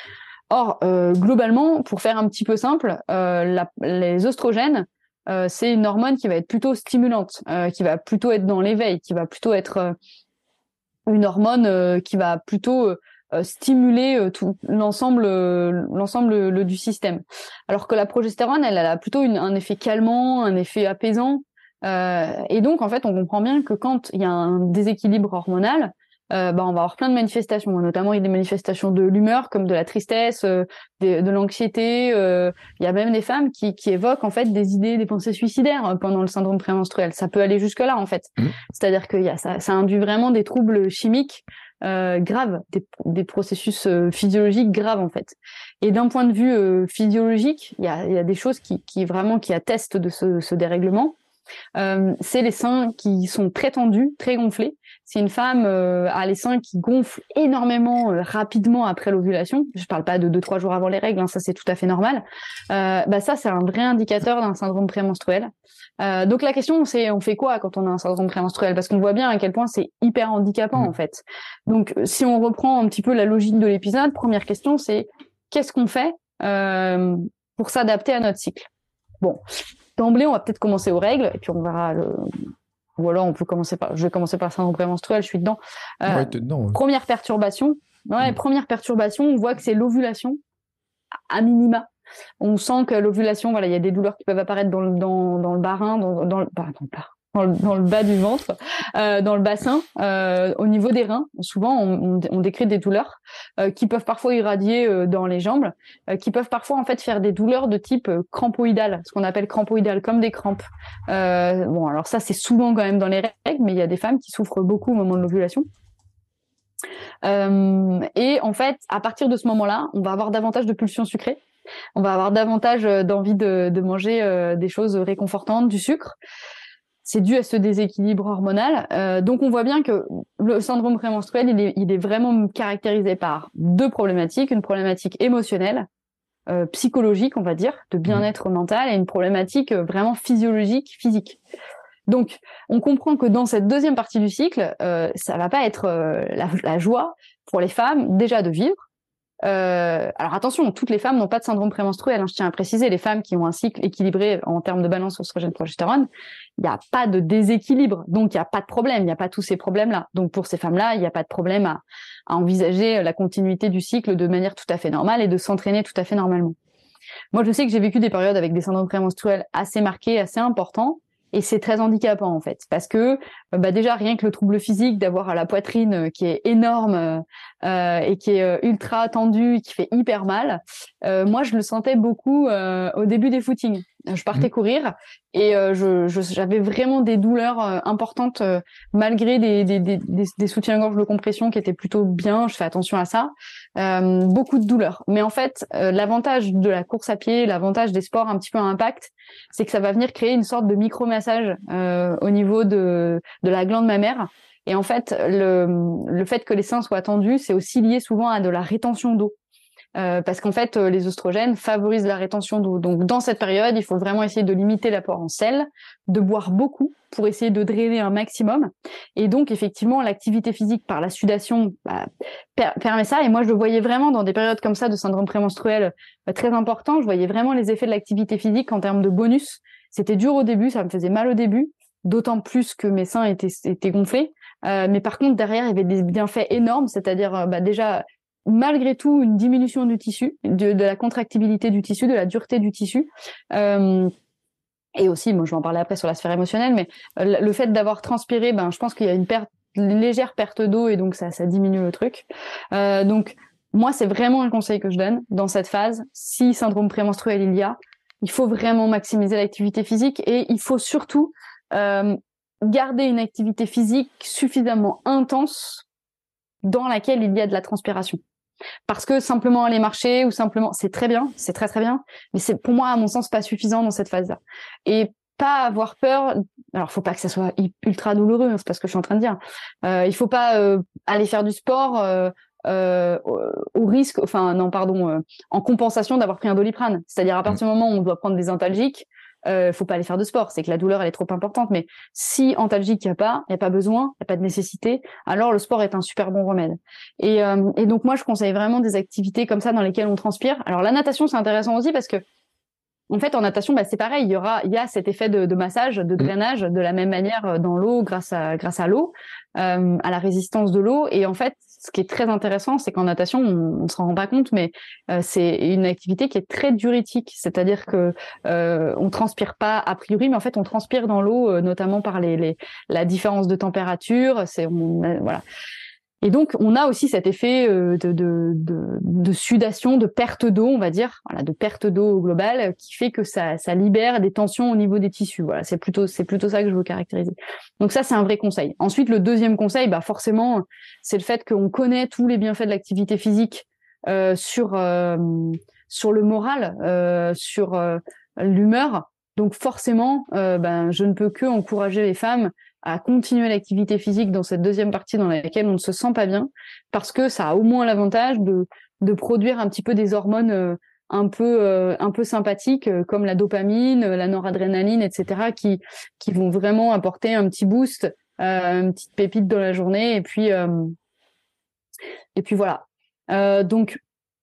Or, euh, globalement, pour faire un petit peu simple, euh, la, les œstrogènes Euh, c'est une hormone qui va être plutôt stimulante, euh, qui va plutôt être dans l'éveil, qui va plutôt être euh, une hormone euh, qui va plutôt euh, stimuler euh, tout l'ensemble euh, l'ensemble le, du système. Alors que la progestérone, elle, elle a plutôt une, un effet calmant, un effet apaisant. Euh, et donc, en fait, on comprend bien que quand il y a un déséquilibre hormonal, euh, bah, on va avoir plein de manifestations, notamment il y a des manifestations de l'humeur, comme de la tristesse, euh, de, de l'anxiété. Euh, il y a même des femmes qui, qui évoquent en fait des idées, des pensées suicidaires pendant le syndrome prémenstruel. Ça peut aller jusque-là, en fait. Mmh. C'est-à-dire que y a, ça, ça induit vraiment des troubles chimiques euh, graves, des, des processus euh, physiologiques graves, en fait. Et d'un point de vue euh, physiologique, il y a, y a des choses qui, qui vraiment qui attestent de ce, ce dérèglement. Euh, c'est les seins qui sont très tendus, très gonflés. Si une femme euh, a les seins qui gonflent énormément euh, rapidement après l'ovulation, je parle pas de deux trois jours avant les règles, hein, ça c'est tout à fait normal. Euh, bah ça c'est un vrai indicateur d'un syndrome prémenstruel. Euh, donc la question c'est on fait quoi quand on a un syndrome prémenstruel, parce qu'on voit bien à quel point c'est hyper handicapant mmh. en fait. Donc si on reprend un petit peu la logique de l'épisode, première question c'est qu'est-ce qu'on fait euh, pour s'adapter à notre cycle. Bon. D'emblée, on va peut-être commencer aux règles, et puis on verra le... Ou alors, on peut commencer par... Je vais commencer par le syndrome prémenstruel, je suis dedans. Euh, ouais, dedans ouais. Première perturbation. Ouais, mmh. Première perturbation, on voit que c'est l'ovulation, à minima. On sent que l'ovulation, voilà, il y a des douleurs qui peuvent apparaître dans le, dans, dans le barin, dans, dans le... Bah, dans le Dans le, dans le bas du ventre, euh, dans le bassin, euh, au niveau des reins. Souvent, on, on, on décrit des douleurs euh, qui peuvent parfois irradier euh, dans les jambes, euh, qui peuvent parfois en fait faire des douleurs de type euh, crampoïdal, ce qu'on appelle crampoïdal, comme des crampes. Euh, bon, alors ça, c'est souvent quand même dans les règles, mais il y a des femmes qui souffrent beaucoup au moment de l'ovulation. Euh, et en fait, à partir de ce moment-là, on va avoir davantage de pulsions sucrées. On va avoir davantage d'envie de, de manger euh, des choses réconfortantes, du sucre. C'est dû à ce déséquilibre hormonal. Euh, donc, on voit bien que le syndrome prémenstruel, il est, il est vraiment caractérisé par deux problématiques. Une problématique émotionnelle, euh, psychologique, on va dire, de bien-être mental, et une problématique vraiment physiologique, physique. Donc, on comprend que dans cette deuxième partie du cycle, euh, ça va pas être euh, la, la joie pour les femmes, déjà, de vivre. Euh, alors attention, toutes les femmes n'ont pas de syndrome prémenstruel, hein, je tiens à préciser, les femmes qui ont un cycle équilibré en termes de balance oestrogène-progestérone, il n'y a pas de déséquilibre, donc il n'y a pas de problème, il n'y a pas tous ces problèmes-là. Donc pour ces femmes-là, il n'y a pas de problème à, à envisager la continuité du cycle de manière tout à fait normale et de s'entraîner tout à fait normalement. Moi, je sais que j'ai vécu des périodes avec des syndromes prémenstruels assez marqués, assez importants, et c'est très handicapant en fait, parce que bah déjà rien que le trouble physique d'avoir la poitrine qui est énorme euh, et qui est ultra tendue, qui fait hyper mal. Euh, moi, je le sentais beaucoup euh, au début des footings. Je partais mmh. courir et euh, je, je, j'avais vraiment des douleurs euh, importantes euh, malgré des, des, des, des, des soutiens-gorge de compression qui étaient plutôt bien. Je fais attention à ça. Euh, beaucoup de douleurs. Mais en fait, euh, l'avantage de la course à pied, l'avantage des sports un petit peu à impact, c'est que ça va venir créer une sorte de micro-massage euh, au niveau de, de la glande mammaire. Et en fait, le, le fait que les seins soient tendus, c'est aussi lié souvent à de la rétention d'eau. Euh, parce qu'en fait, euh, les oestrogènes favorisent la rétention d'eau. Donc, dans cette période, il faut vraiment essayer de limiter l'apport en sel, de boire beaucoup pour essayer de drainer un maximum. Et donc, effectivement, l'activité physique par la sudation bah, per- permet ça. Et moi, je le voyais vraiment dans des périodes comme ça de syndrome prémenstruel euh, très important. Je voyais vraiment les effets de l'activité physique en termes de bonus. C'était dur au début, ça me faisait mal au début, d'autant plus que mes seins étaient, étaient gonflés. Euh, mais par contre, derrière, il y avait des bienfaits énormes, c'est-à-dire euh, bah, déjà... malgré tout, une diminution du tissu, de, de la contractibilité du tissu, de la dureté du tissu. Euh, et aussi, moi, je vais en parler après sur la sphère émotionnelle, mais euh, le fait d'avoir transpiré, ben, je pense qu'il y a une perte, une légère perte d'eau et donc ça, ça diminue le truc. Euh, donc, moi, c'est vraiment un conseil que je donne dans cette phase. Si syndrome prémenstruel il y a, il faut vraiment maximiser l'activité physique et il faut surtout euh, garder une activité physique suffisamment intense dans laquelle il y a de la transpiration. Parce que simplement aller marcher ou simplement, c'est très bien, c'est très très bien, mais c'est pour moi, à mon sens, pas suffisant dans cette phase-là. Et pas avoir peur, alors faut pas que ça soit ultra douloureux, hein, c'est pas ce que je suis en train de dire. Euh, il faut pas euh, aller faire du sport euh, euh, au risque, enfin non pardon, euh, en compensation d'avoir pris un Doliprane. C'est-à-dire à partir du moment où on doit prendre des antalgiques, Euh, faut pas aller faire de sport, c'est que la douleur elle est trop importante. Mais si antalgique il y a pas, il y a pas besoin, il y a pas de nécessité, alors le sport est un super bon remède. Et, euh, et donc moi je conseille vraiment des activités comme ça dans lesquelles on transpire. Alors la natation c'est intéressant aussi parce que en fait, en natation, bah, c'est pareil. Il y aura, il y a cet effet de, de massage, de drainage, de la même manière dans l'eau, grâce à, grâce à l'eau, euh, à la résistance de l'eau. Et en fait, ce qui est très intéressant, c'est qu'en natation, on, on s'en rend pas compte, mais euh, c'est une activité qui est très diurétique. C'est-à-dire que euh, on transpire pas a priori, mais en fait, on transpire dans l'eau, euh, notamment par les, les, la différence de température. C'est, on, euh, voilà. Et donc, on a aussi cet effet de, de, de, de sudation, de perte d'eau, on va dire, voilà, de perte d'eau globale, qui fait que ça, ça libère des tensions au niveau des tissus. Voilà, c'est plutôt, c'est plutôt ça que je veux caractériser. Donc ça, c'est un vrai conseil. Ensuite, le deuxième conseil, bah forcément, c'est le fait qu'on connaît tous les bienfaits de l'activité physique euh, sur euh, sur le moral, euh, sur euh, l'humeur. Donc forcément, euh, ben je ne peux que encourager les femmes à continuer l'activité physique dans cette deuxième partie dans laquelle on ne se sent pas bien, parce que ça a au moins l'avantage de de produire un petit peu des hormones euh, un peu euh, un peu sympathiques, euh, comme la dopamine, la noradrénaline, et cetera, qui qui vont vraiment apporter un petit boost, euh, une petite pépite dans la journée, et puis euh, et puis voilà. Euh, donc,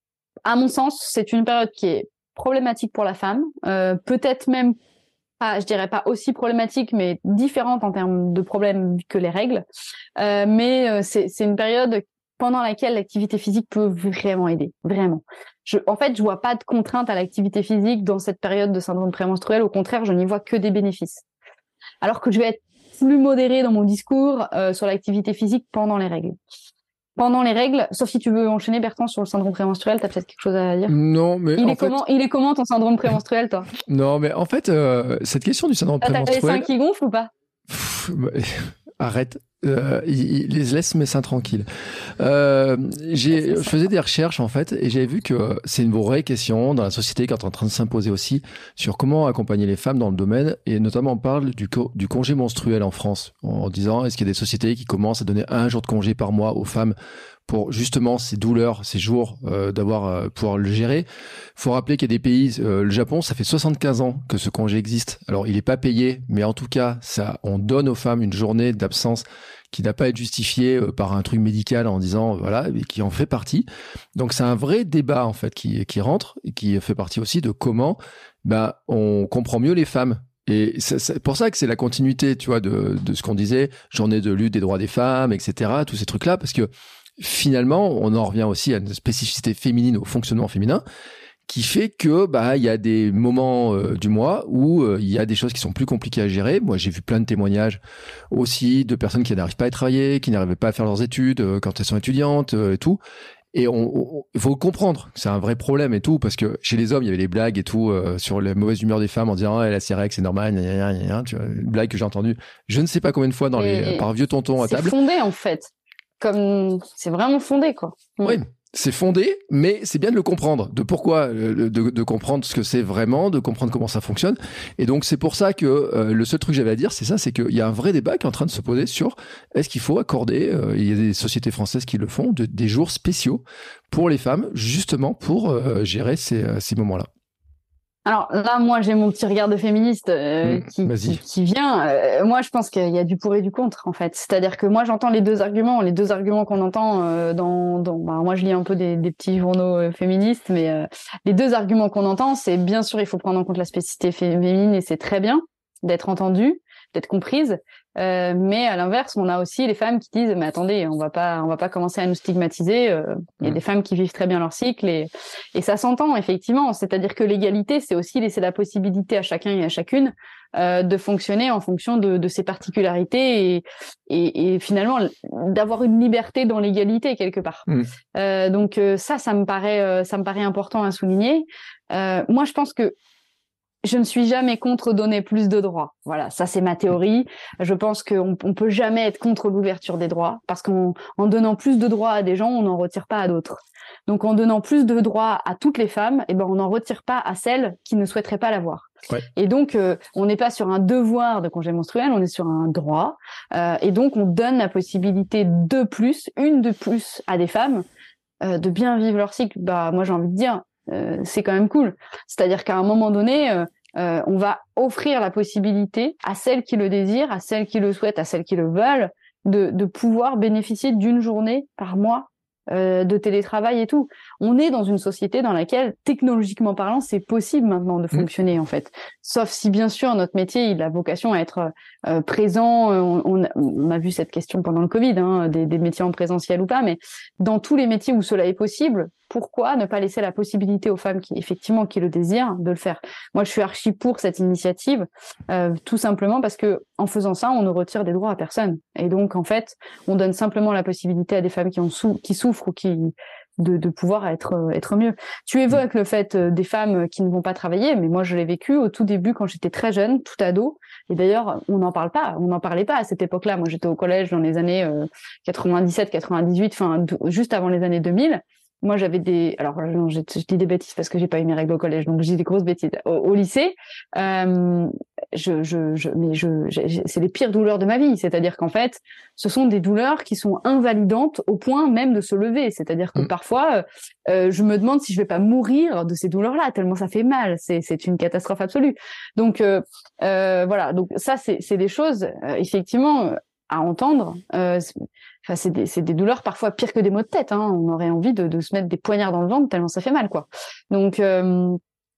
à mon sens, c'est une période qui est problématique pour la femme, euh, peut-être même pas, je dirais pas aussi problématique, mais différente en termes de problèmes que les règles. Euh, mais euh, c'est, c'est une période pendant laquelle l'activité physique peut vraiment aider, vraiment. Je, en fait, je vois pas de contrainte à l'activité physique dans cette période de syndrome prémenstruel. Au contraire, je n'y vois que des bénéfices. Alors que je vais être plus modérée dans mon discours euh, sur l'activité physique pendant les règles. Pendant les règles, sauf si tu veux enchaîner, Bertrand, sur le syndrome prémenstruel, t'as peut-être quelque chose à dire? Non, mais il en est fait... comment, il est comment ton syndrome prémenstruel, toi? Non, mais en fait, euh, cette question du syndrome ah, prémenstruel... T'as les seins qui gonflent ou pas? Pff, arrête. Euh, il, il laisse mes seins tranquilles. Euh, j'ai, je faisais des recherches en fait et j'avais vu que c'est une vraie question dans la société qui est en train de s'imposer aussi sur comment accompagner les femmes dans le domaine, et notamment on parle du, co- du congé menstruel en France en disant est-ce qu'il y a des sociétés qui commencent à donner un jour de congé par mois aux femmes pour justement ces douleurs, ces jours euh, d'avoir euh, pouvoir le gérer. Faut rappeler qu'il y a des pays, euh, le Japon, ça fait soixante-quinze ans que ce congé existe. Alors il est pas payé, mais en tout cas, ça, on donne aux femmes une journée d'absence qui n'a pas à être justifiée euh, par un truc médical en disant voilà, et qui en fait partie. Donc c'est un vrai débat en fait qui qui rentre et qui fait partie aussi de comment ben on comprend mieux les femmes. Et c'est, c'est pour ça que c'est la continuité, tu vois, de de ce qu'on disait, journée de lutte des droits des femmes, et cetera. Tous ces trucs là, parce que finalement, on en revient aussi à une spécificité féminine, au fonctionnement féminin, qui fait que bah il y a des moments euh, du mois où euh, il y a des choses qui sont plus compliquées à gérer. Moi, j'ai vu plein de témoignages aussi de personnes qui n'arrivent pas à travailler, qui n'arrivent pas à faire leurs études euh, quand elles sont étudiantes euh, et tout. Et on, il faut comprendre que c'est un vrai problème et tout, parce que chez les hommes, il y avait les blagues et tout euh, sur la mauvaise humeur des femmes en disant ah, elle a ses règles, c'est normal, gna, gna, gna, gna, tu vois, une blague que j'ai entendue je ne sais pas combien de fois dans et les par vieux tontons à table. C'est fondé en fait. Comme c'est vraiment fondé quoi. Oui, c'est fondé, mais c'est bien de le comprendre, de pourquoi, de, de comprendre ce que c'est vraiment, de comprendre comment ça fonctionne. Et donc c'est pour ça que euh, le seul truc que j'avais à dire, c'est ça, c'est qu'il y a un vrai débat qui est en train de se poser sur est-ce qu'il faut accorder, euh, il y a des sociétés françaises qui le font, de, des jours spéciaux pour les femmes, justement pour euh, gérer ces, ces moments-là. Alors là, moi, j'ai mon petit regard de féministe euh, mmh, qui, qui, qui vient. Euh, moi, je pense qu'il y a du pour et du contre, en fait. C'est-à-dire que moi, j'entends les deux arguments, les deux arguments qu'on entend euh, dans. dans bah, moi, je lis un peu des, des petits journaux euh, féministes, mais euh, les deux arguments qu'on entend, c'est bien sûr, il faut prendre en compte la spécificité féminine et c'est très bien d'être entendue, d'être comprise. Euh, mais à l'inverse, on a aussi les femmes qui disent mais attendez, on va pas on va pas commencer à nous stigmatiser, il euh, y a mmh. des femmes qui vivent très bien leur cycle et et ça s'entend effectivement, c'est-à-dire que l'égalité, c'est aussi laisser la possibilité à chacun et à chacune euh, de fonctionner en fonction de de ses particularités et et, et finalement d'avoir une liberté dans l'égalité quelque part. Mmh. Euh, donc euh, ça ça me paraît euh, ça me paraît important à souligner. Euh, moi je pense que je ne suis jamais contre donner plus de droits. Voilà, ça c'est ma théorie. Je pense qu'on on peut jamais être contre l'ouverture des droits parce qu'en en donnant plus de droits à des gens, on n'en retire pas à d'autres. Donc en donnant plus de droits à toutes les femmes, eh ben on n'en retire pas à celles qui ne souhaiteraient pas l'avoir. Ouais. Et donc euh, on n'est pas sur un devoir de congé menstruel, on est sur un droit. Euh, et donc on donne la possibilité de plus, une de plus à des femmes euh, de bien vivre leur cycle. Bah moi j'ai envie de dire. Euh, c'est quand même cool. C'est-à-dire qu'à un moment donné, euh, euh, on va offrir la possibilité à celles qui le désirent, à celles qui le souhaitent, à celles qui le veulent, de, de pouvoir bénéficier d'une journée par mois euh, de télétravail et tout. On est dans une société dans laquelle, technologiquement parlant, c'est possible maintenant de fonctionner, mmh. en fait. Sauf si, bien sûr, notre métier, il a vocation à être euh, présent. On, on, a, on a vu cette question pendant le Covid, hein, des, des métiers en présentiel ou pas, mais dans tous les métiers où cela est possible, pourquoi ne pas laisser la possibilité aux femmes qui, effectivement, qui le désirent, de le faire? Moi, je suis archi pour cette initiative, euh, tout simplement parce que, en faisant ça, on ne retire des droits à personne. Et donc, en fait, on donne simplement la possibilité à des femmes qui, ont sou- qui souffrent ou qui, de, de pouvoir être, être mieux. Tu évoques le fait des femmes qui ne vont pas travailler, mais moi, je l'ai vécu au tout début quand j'étais très jeune, tout ado. Et d'ailleurs, on n'en parle pas, on n'en parlait pas à cette époque-là. Moi, j'étais au collège dans les années euh, quatre-vingt-dix-sept, quatre-vingt-dix-huit, enfin, juste avant les années deux mille. Moi, j'avais des... Alors, non, je, je dis des bêtises parce que j'ai pas eu mes règles au collège, donc je dis des grosses bêtises. Au, au lycée, euh, je, je, je, mais je, je, c'est les pires douleurs de ma vie. C'est-à-dire qu'en fait, ce sont des douleurs qui sont invalidantes au point même de se lever. C'est-à-dire que mmh. parfois, euh, je me demande si je vais pas mourir de ces douleurs-là, tellement ça fait mal. C'est, c'est une catastrophe absolue. Donc, euh, euh, voilà. Donc, ça, c'est, c'est des choses, euh, effectivement, à entendre. Euh, Enfin, c'est des, c'est des douleurs parfois pires que des maux de tête. Hein. On aurait envie de, de se mettre des poignards dans le ventre tellement ça fait mal, quoi. Donc, euh,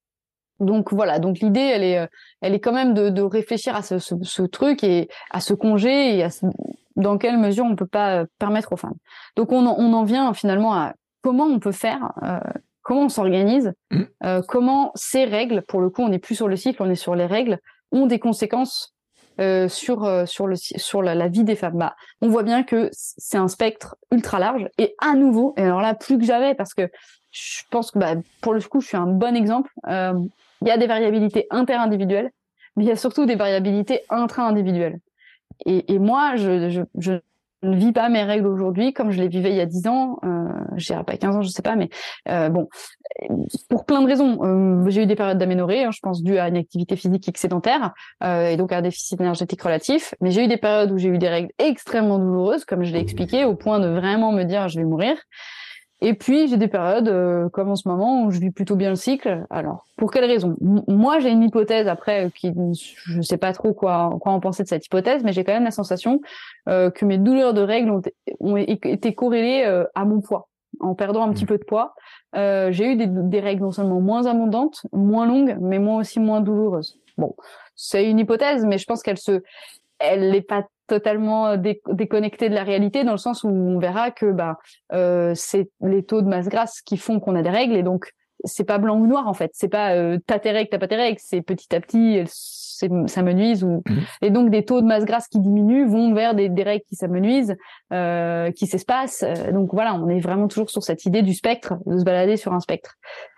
donc voilà. Donc l'idée, elle est, elle est quand même de, de réfléchir à ce, ce, ce truc et à ce congé et à ce, dans quelle mesure on peut pas permettre aux femmes. Donc on, on en vient finalement à comment on peut faire, euh, comment on s'organise, mmh. euh, comment ces règles, pour le coup, on n'est plus sur le cycle, on est sur les règles, ont des conséquences. Euh, sur euh, sur le sur la, la vie des femmes. Bah, on voit bien que c'est un spectre ultra large et à nouveau, et alors là plus que jamais, parce que je pense que bah, pour le coup je suis un bon exemple. Euh, il y a des variabilités interindividuelles, mais il y a surtout des variabilités intra-individuelles. Et, et moi, je, je, je ne vis pas mes règles aujourd'hui comme je les vivais il y a dix ans, euh, je dirais pas quinze ans, je sais pas, mais euh, bon, pour plein de raisons. Euh, j'ai eu des périodes d'aménorrhée, hein, je pense, dues à une activité physique excédentaire, euh, et donc à un déficit énergétique relatif, mais j'ai eu des périodes où j'ai eu des règles extrêmement douloureuses, comme je l'ai expliqué, au point de vraiment me dire je vais mourir. Et puis, j'ai des périodes, euh, comme en ce moment, où je vis plutôt bien le cycle. Alors, pour quelles raisons ? M- Moi, j'ai une hypothèse, après, qui, je sais pas trop quoi, quoi en penser de cette hypothèse, mais j'ai quand même la sensation euh, que mes douleurs de règles ont, ont été corrélées euh, à mon poids. En perdant un petit peu de poids, euh, j'ai eu des, des règles non seulement moins abondantes, moins longues, mais moi aussi moins douloureuses. Bon, c'est une hypothèse, mais je pense qu'elle se... elle n'est pas totalement dé- déconnectée de la réalité, dans le sens où on verra que bah euh, c'est les taux de masse grasse qui font qu'on a des règles, et donc c'est pas blanc ou noir en fait, c'est pas euh, t'as tes règles, t'as pas tes règles, c'est petit à petit elles, c'est, ça menuise, ou mmh. et donc des taux de masse grasse qui diminuent vont vers des, des règles qui s'amenuisent, euh, qui s'espacent. Euh, donc voilà, on est vraiment toujours sur cette idée du spectre, de se balader sur un spectre.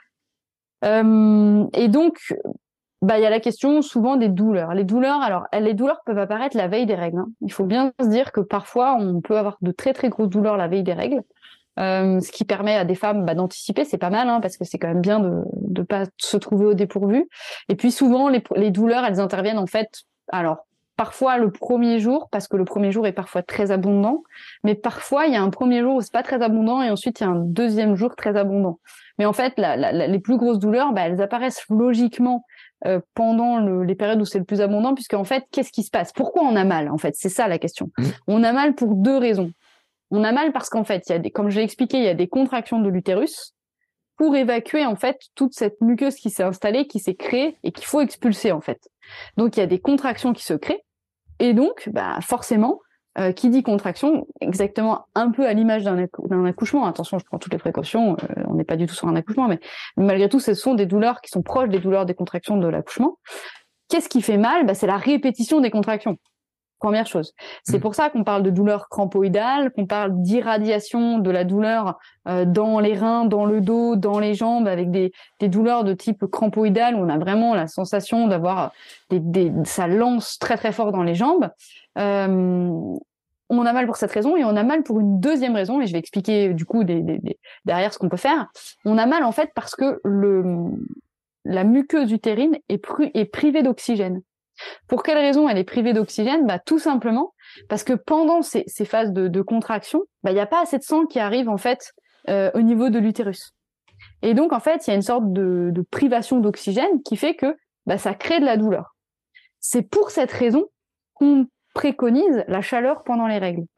Euh, et donc bah, il y a la question souvent des douleurs. Les douleurs, alors, les douleurs peuvent apparaître la veille des règles. Hein. Il faut bien se dire que parfois, on peut avoir de très très grosses douleurs la veille des règles, euh, ce qui permet à des femmes bah, d'anticiper. C'est pas mal, hein, parce que c'est quand même bien de de pas se trouver au dépourvu. Et puis souvent, les, les douleurs, elles interviennent en fait. Alors, parfois le premier jour, parce que le premier jour est parfois très abondant, mais parfois il y a un premier jour où c'est pas très abondant et ensuite il y a un deuxième jour très abondant. Mais en fait, la, la, la, les plus grosses douleurs, bah, elles apparaissent logiquement Euh, pendant le, les périodes où c'est le plus abondant, puisque en fait, qu'est-ce qui se passe ? Pourquoi on a mal ? En fait, c'est ça la question. Mmh. On a mal pour deux raisons. On a mal parce qu'en fait, il y a des, comme je l'ai expliqué, il y a des contractions de l'utérus pour évacuer en fait toute cette muqueuse qui s'est installée, qui s'est créée et qu'il faut expulser en fait. Donc il y a des contractions qui se créent et donc, bah forcément. Euh, qui dit contraction, exactement un peu à l'image d'un, accou- d'un accouchement. Attention, je prends toutes les précautions, euh, on n'est pas du tout sur un accouchement, mais malgré tout, ce sont des douleurs qui sont proches des douleurs des contractions de l'accouchement. Qu'est-ce qui fait mal ? Bah, c'est la répétition des contractions. Première chose. C'est mmh. pour ça qu'on parle de douleur crampoïdale, qu'on parle d'irradiation de la douleur euh, dans les reins, dans le dos, dans les jambes, avec des, des douleurs de type crampoïdale, où on a vraiment la sensation d'avoir des, des, ça lance très très fort dans les jambes. Euh, on a mal pour cette raison, et on a mal pour une deuxième raison, et je vais expliquer du coup des, des, des, derrière ce qu'on peut faire. On a mal en fait parce que le, la muqueuse utérine est, pru, est privée d'oxygène. Pour quelle raison elle est privée d'oxygène ? Bah, tout simplement parce que pendant ces, ces phases de, de contraction, bah, il n'y a pas assez de sang qui arrive en fait euh, au niveau de l'utérus. Et donc en fait, il y a une sorte de, de privation d'oxygène qui fait que bah, ça crée de la douleur. C'est pour cette raison qu'on préconise la chaleur pendant les règles. Pourquoi ?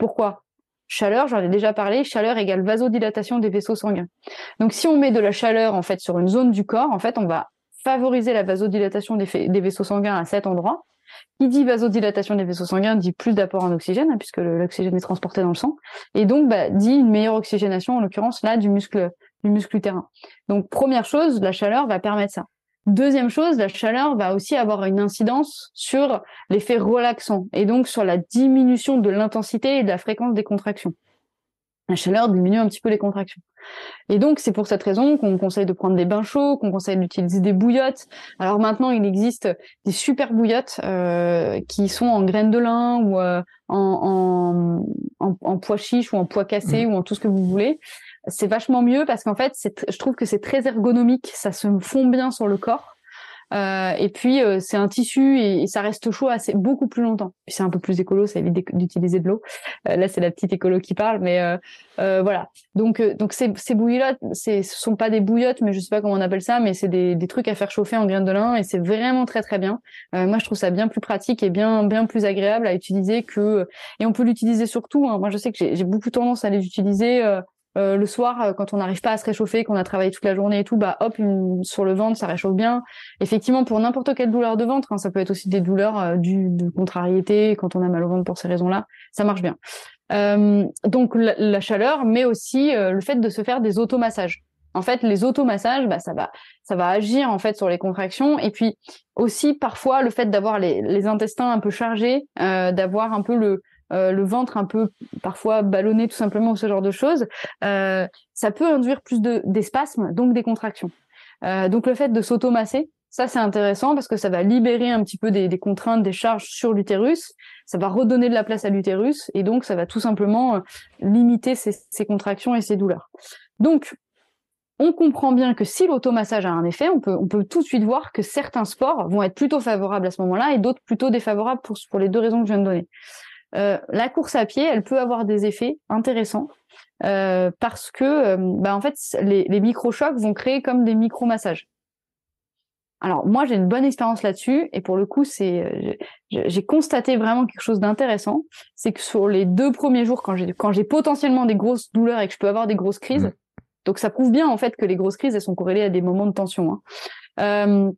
chaleur, j'en ai déjà parlé, chaleur égale vasodilatation des vaisseaux sanguins. Donc si on met de la chaleur en fait sur une zone du corps, en fait on va favoriser la vasodilatation des, fa- des vaisseaux sanguins à cet endroit. Qui dit vasodilatation des vaisseaux sanguins dit plus d'apport en oxygène, hein, puisque le, l'oxygène est transporté dans le sang, et donc bah, dit une meilleure oxygénation, en l'occurrence là du muscle, du muscle utérin. Donc première chose, la chaleur va permettre ça. Deuxième chose, la chaleur va aussi avoir une incidence sur l'effet relaxant, et donc sur la diminution de l'intensité et de la fréquence des contractions. La chaleur diminue un petit peu les contractions. Et donc, c'est pour cette raison qu'on conseille de prendre des bains chauds, qu'on conseille d'utiliser des bouillottes. Alors maintenant, il existe des super bouillottes euh, qui sont en graines de lin ou euh, en, en, en, en pois chiche ou en pois cassé mmh. ou en tout ce que vous voulez. C'est vachement mieux parce qu'en fait, c'est, je trouve que c'est très ergonomique. Ça se fond bien sur le corps. Euh, et puis euh, c'est un tissu et, et ça reste chaud assez beaucoup plus longtemps. Puis c'est un peu plus écolo, ça évite d'utiliser de l'eau. Euh, là c'est la petite écolo qui parle, mais euh, euh, voilà. Donc euh, donc ces ces bouillottes, c'est ce sont pas des bouillottes, mais je sais pas comment on appelle ça, mais c'est des des trucs à faire chauffer en graines de lin et c'est vraiment très très bien. Euh, moi je trouve ça bien plus pratique et bien bien plus agréable à utiliser que et on peut l'utiliser surtout. Hein. Moi je sais que j'ai j'ai beaucoup tendance à les utiliser. Euh, Euh, le soir, euh, quand on n'arrive pas à se réchauffer, qu'on a travaillé toute la journée et tout, bah hop, une, sur le ventre, ça réchauffe bien. Effectivement, pour n'importe quelle douleur de ventre, hein, ça peut être aussi des douleurs euh, du, de contrariété, quand on a mal au ventre pour ces raisons-là, ça marche bien. Euh, donc la, la chaleur, mais aussi euh, le fait de se faire des automassages. En fait, les automassages, bah ça va, ça va agir en fait sur les contractions, et puis aussi parfois le fait d'avoir les, les intestins un peu chargés, euh, d'avoir un peu le Euh, le ventre un peu parfois ballonné tout simplement ou ce genre de choses, euh, ça peut induire plus de, des spasmes, donc des contractions. Euh, donc le fait de s'automasser, ça c'est intéressant parce que ça va libérer un petit peu des, des contraintes, des charges sur l'utérus, ça va redonner de la place à l'utérus et donc ça va tout simplement limiter ces, ces contractions et ces douleurs. Donc on comprend bien que si l'automassage a un effet, on peut, on peut tout de suite voir que certains sports vont être plutôt favorables à ce moment-là et d'autres plutôt défavorables pour, pour les deux raisons que je viens de donner. Euh, la course à pied, elle peut avoir des effets intéressants euh, parce que, euh, bah, en fait, les, les micro-chocs vont créer comme des micro-massages. Alors moi, j'ai une bonne expérience là-dessus et pour le coup, c'est, j'ai, j'ai constaté vraiment quelque chose d'intéressant. C'est que sur les deux premiers jours, quand j'ai, quand j'ai potentiellement des grosses douleurs et que je peux avoir des grosses crises, mmh. donc ça prouve bien en fait que les grosses crises, elles sont corrélées à des moments de tension. Hein. Euh,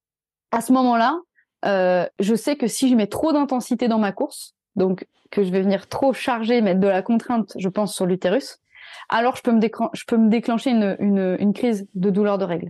à ce moment-là, euh, je sais que si je mets trop d'intensité dans ma course, donc que je vais venir trop charger, mettre de la contrainte, je pense, sur l'utérus, alors je peux me, décran- je peux me déclencher une, une, une crise de douleur de règles.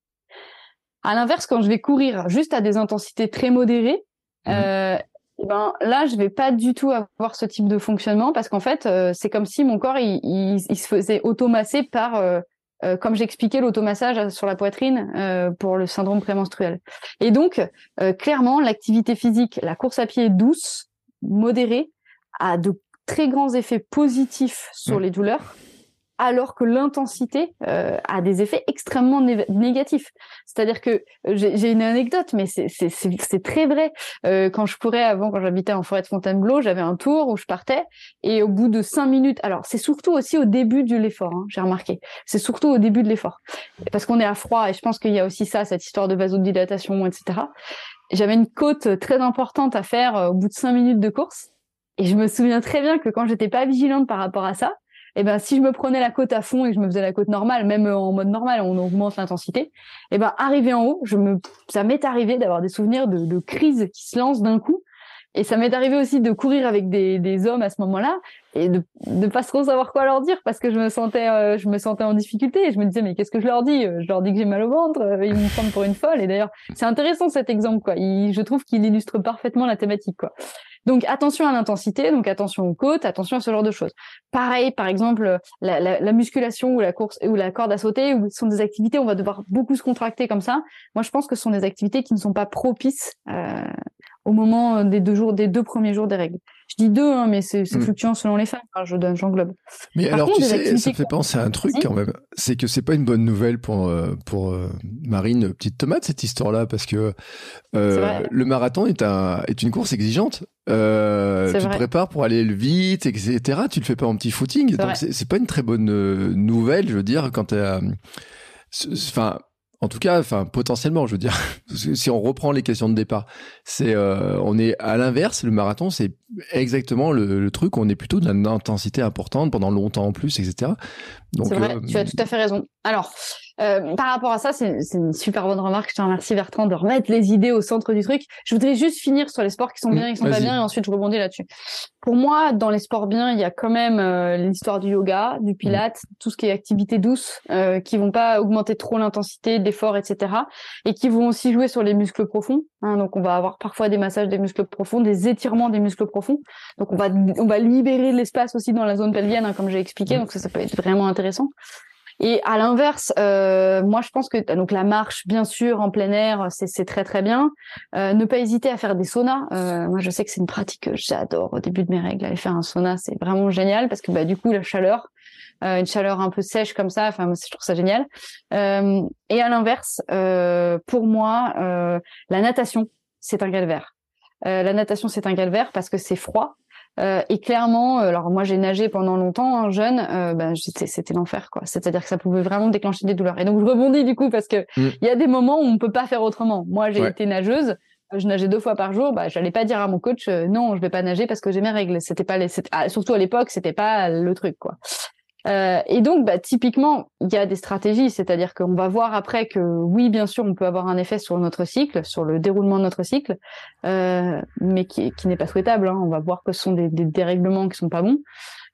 À l'inverse, quand je vais courir juste à des intensités très modérées, mmh. euh, et ben là, je vais pas du tout avoir ce type de fonctionnement parce qu'en fait, euh, c'est comme si mon corps il, il, il se faisait automasser par, euh, euh, comme j'expliquais, l'automassage sur la poitrine euh, pour le syndrome prémenstruel. Et donc, euh, clairement, l'activité physique, la course à pied douce, modéré, a de très grands effets positifs sur mmh. les douleurs, alors que l'intensité euh, a des effets extrêmement né- négatifs. C'est-à-dire que j'ai, j'ai une anecdote, mais c'est, c'est, c'est, c'est très vrai. Euh, quand je courais avant, quand j'habitais en forêt de Fontainebleau, j'avais un tour où je partais et au bout de cinq minutes, alors c'est surtout aussi au début de l'effort, hein, j'ai remarqué, c'est surtout au début de l'effort, parce qu'on est à froid et je pense qu'il y a aussi ça, cette histoire de vasodilatation, et cetera. J'avais une côte très importante à faire au bout de cinq minutes de course. Et je me souviens très bien que quand j'étais pas vigilante par rapport à ça, eh ben, si je me prenais la côte à fond et que je me faisais la côte normale, même en mode normal, on augmente l'intensité, eh ben, arrivé en haut, je me, ça m'est arrivé d'avoir des souvenirs de, de crise qui se lancent d'un coup. Et ça m'est arrivé aussi de courir avec des, des hommes à ce moment-là et de ne pas trop savoir quoi leur dire parce que je me sentais, euh, je me sentais en difficulté et je me disais mais qu'est-ce que je leur dis ? Je leur dis que j'ai mal au ventre, ils vont me prendre pour une folle. Et d'ailleurs, c'est intéressant cet exemple, quoi. Il, je trouve qu'il illustre parfaitement la thématique, quoi. Donc attention à l'intensité, donc attention aux côtes, attention à ce genre de choses. Pareil, par exemple, la, la, la musculation ou la course ou la corde à sauter, où ce sont des activités où on va devoir beaucoup se contracter comme ça. Moi, je pense que ce sont des activités qui ne sont pas propices euh, au moment des deux jours, des deux premiers jours des règles. Je dis deux, hein, mais c'est, c'est fluctuant selon les femmes. Enfin, je donne, j'englobe. Mais Par alors, contre, tu sais, ça me fait quoi. penser à un truc quand même. C'est que c'est pas une bonne nouvelle pour pour euh, Marine, petite tomate, cette histoire-là, parce que euh, le marathon est un est une course exigeante. Euh, tu vrai. te prépares pour aller vite, et cetera. Tu le fais pas en petit footing, c'est donc c'est, c'est pas une très bonne nouvelle, je veux dire, quand t'es, enfin. En tout cas, enfin potentiellement, je veux dire, si on reprend les questions de départ, c'est euh, on est à l'inverse. Le marathon, c'est exactement le, le truc. On est plutôt d'une intensité importante pendant longtemps en plus, et cetera. Donc, c'est vrai, euh, tu as tout à fait raison. Alors, euh, par rapport à ça, c'est, c'est une super bonne remarque. Je te remercie Bertrand de remettre les idées au centre du truc. Je voudrais juste finir sur les sports qui sont bien et qui sont Vas-y. pas bien, et ensuite je rebondis là-dessus. Pour moi, dans les sports bien, il y a quand même euh, l'histoire du yoga, du pilates, mmh. tout ce qui est activités douces, euh, qui vont pas augmenter trop l'intensité d'effort, et cetera, et qui vont aussi jouer sur les muscles profonds. Hein, donc, on va avoir parfois des massages des muscles profonds, des étirements des muscles profonds. Donc, on va on va libérer de l'espace aussi dans la zone pelvienne, hein, comme j'ai expliqué. Donc, ça, ça peut être vraiment intéressant. Et à l'inverse, euh, moi je pense que donc la marche, bien sûr, en plein air, c'est, c'est très très bien. Euh, ne pas hésiter à faire des saunas. Euh, moi je sais que c'est une pratique que j'adore au début de mes règles. Aller faire un sauna, c'est vraiment génial parce que bah du coup la chaleur, euh, une chaleur un peu sèche comme ça, enfin je trouve ça génial. Euh, et à l'inverse, euh, pour moi, euh, la natation, c'est un calvaire. Euh, la natation, c'est un calvaire parce que c'est froid. Euh, et clairement, alors moi j'ai nagé pendant longtemps, hein, jeune, euh, ben c'était, c'était l'enfer, quoi. C'est-à-dire que ça pouvait vraiment déclencher des douleurs. Et donc je rebondis du coup parce que il mm. y a des moments où on peut pas faire autrement. Moi j'ai ouais. été nageuse, je nageais deux fois par jour, bah j'allais pas dire à mon coach euh, non, je vais pas nager parce que j'ai mes règles. C'était pas les, c'était, ah, surtout à l'époque, c'était pas le truc, quoi. Euh, et donc, bah, typiquement, il y a des stratégies, c'est-à-dire qu'on va voir après que, oui, bien sûr, on peut avoir un effet sur notre cycle, sur le déroulement de notre cycle, euh, mais qui, qui n'est pas souhaitable. Hein. On va voir que ce sont des, des dérèglements qui sont pas bons.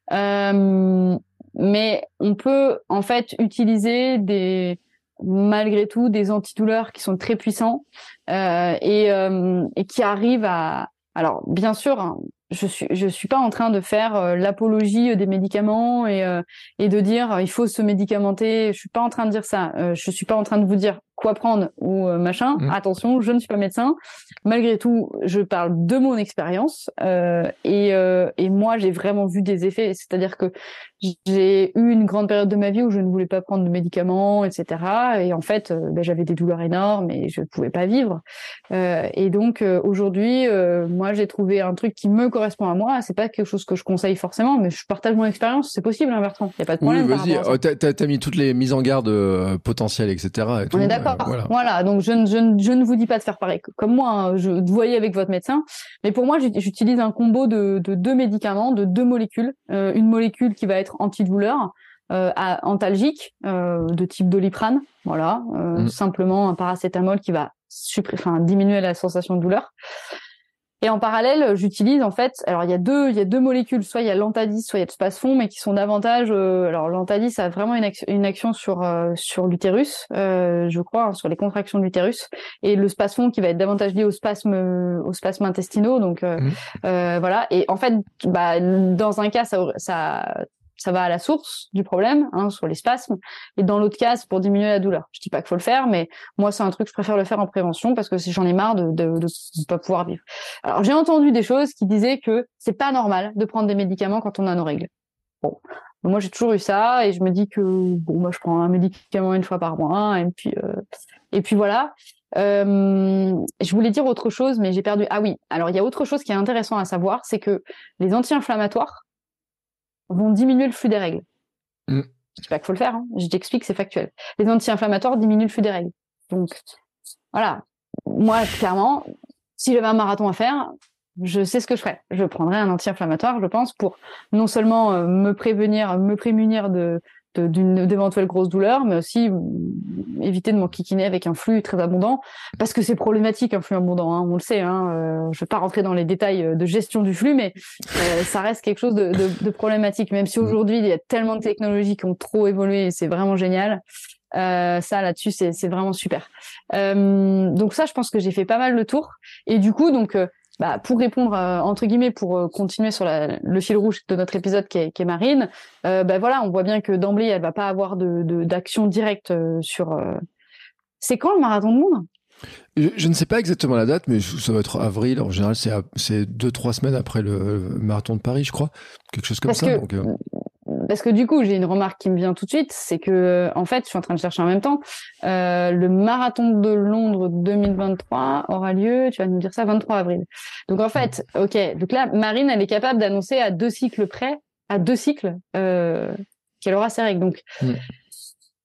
Euh, mais on peut, en fait, utiliser des, malgré tout, des antidouleurs qui sont très puissants euh, et, euh, et qui arrivent à... Alors, bien sûr, hein, je suis je suis pas en train de faire euh, l'apologie des médicaments et euh, et de dire euh, il faut se médicamenter. Je suis pas en train de dire ça. Euh, je suis pas en train de vous dire quoi prendre ou euh, machin. Mmh. Attention, je ne suis pas médecin. Malgré tout, je parle de mon expérience euh, et euh, et moi j'ai vraiment vu des effets. C'est-à-dire que j'ai eu une grande période de ma vie où je ne voulais pas prendre de médicaments, et cetera. Et en fait, euh, ben, j'avais des douleurs énormes et je ne pouvais pas vivre. Euh, et donc euh, aujourd'hui, euh, moi j'ai trouvé un truc qui me correspond à moi. C'est pas quelque chose que je conseille forcément, mais je partage mon expérience. C'est possible, hein, Bertrand. Il y a pas de problème. Oui, vas-y. Oh, t'as, t'as mis toutes les mises en garde euh, potentielles, et cetera. Et tout. On est d'accord. Euh, voilà. voilà. Donc je ne je ne je ne vous dis pas de faire pareil comme moi. Hein. Je vous voyez avec votre médecin. Mais pour moi, j'utilise un combo de de deux médicaments, de deux molécules. Euh, une molécule qui va être antidouleur, euh, antalgique, euh, de type Doliprane. Voilà. Euh, mmh. Simplement un paracétamol qui va supprimer, enfin diminuer la sensation de douleur. Et en parallèle, j'utilise en fait, alors il y a deux, il y a deux molécules, soit il y a l'Antadis, soit il y a le Spasfon, mais qui sont davantage, euh, alors l'Antadis a vraiment une action, une action sur euh, sur l'utérus, euh, je crois, hein, sur les contractions de l'utérus, et le Spasfon qui va être davantage lié au spasme, au spasme intestinaux, donc euh, mmh. euh, voilà. Et en fait, bah dans un cas, ça, ça ça va à la source du problème, hein, sur les spasmes, et dans l'autre cas, c'est pour diminuer la douleur. Je dis pas qu'il faut le faire, mais moi, c'est un truc que je préfère le faire en prévention parce que si j'en ai marre de, de, de, de pas pouvoir vivre. Alors, j'ai entendu des choses qui disaient que c'est pas normal de prendre des médicaments quand on a nos règles. Bon. Moi, j'ai toujours eu ça et je me dis que, bon, moi, je prends un médicament une fois par mois et puis, euh, et puis voilà. Euh, je voulais dire autre chose, mais j'ai perdu. Ah oui. Alors, il y a autre chose qui est intéressant à savoir, c'est que les anti-inflammatoires vont diminuer le flux des règles. Mm. Je dis pas qu'il faut le faire, hein. Je t'explique, c'est factuel. Les anti-inflammatoires diminuent le flux des règles. Donc, voilà. Moi, clairement, si j'avais un marathon à faire, je sais ce que je ferais. Je prendrais un anti-inflammatoire, je pense, pour non seulement euh, me prévenir, me prémunir de, de, d'une d'éventuelles grosses douleurs, mais aussi euh, éviter de m'enquiquiner avec un flux très abondant, parce que c'est problématique un flux abondant, hein, on le sait. Hein, euh, je vais pas rentrer dans les détails de gestion du flux, mais euh, ça reste quelque chose de, de, de problématique. Même si aujourd'hui il y a tellement de technologies qui ont trop évolué, et c'est vraiment génial. Euh, ça là-dessus c'est, c'est vraiment super. Euh, donc ça, je pense que j'ai fait pas mal le tour. Et du coup, donc euh, bah, pour répondre euh, entre guillemets, pour euh, continuer sur la, le fil rouge de notre épisode qui est, qui est Marine, euh, bah voilà, on voit bien que d'emblée elle va pas avoir de, de d'action directe euh, sur. Euh... C'est quand le marathon de Londres ? je, je ne sais pas exactement la date, mais ça va être avril. En général, c'est à, c'est deux trois semaines après le, le marathon de Paris, je crois, quelque chose comme Parce ça. Que... Donc, euh... Parce que du coup, j'ai une remarque qui me vient tout de suite, c'est que en fait, je suis en train de chercher en même temps. Euh, le marathon de Londres deux mille vingt-trois aura lieu, tu vas nous dire ça, vingt-trois avril. Donc en fait, ok. Donc là, Marine, elle est capable d'annoncer à deux cycles près, à deux cycles, euh, qu'elle aura ses règles. Donc, mm.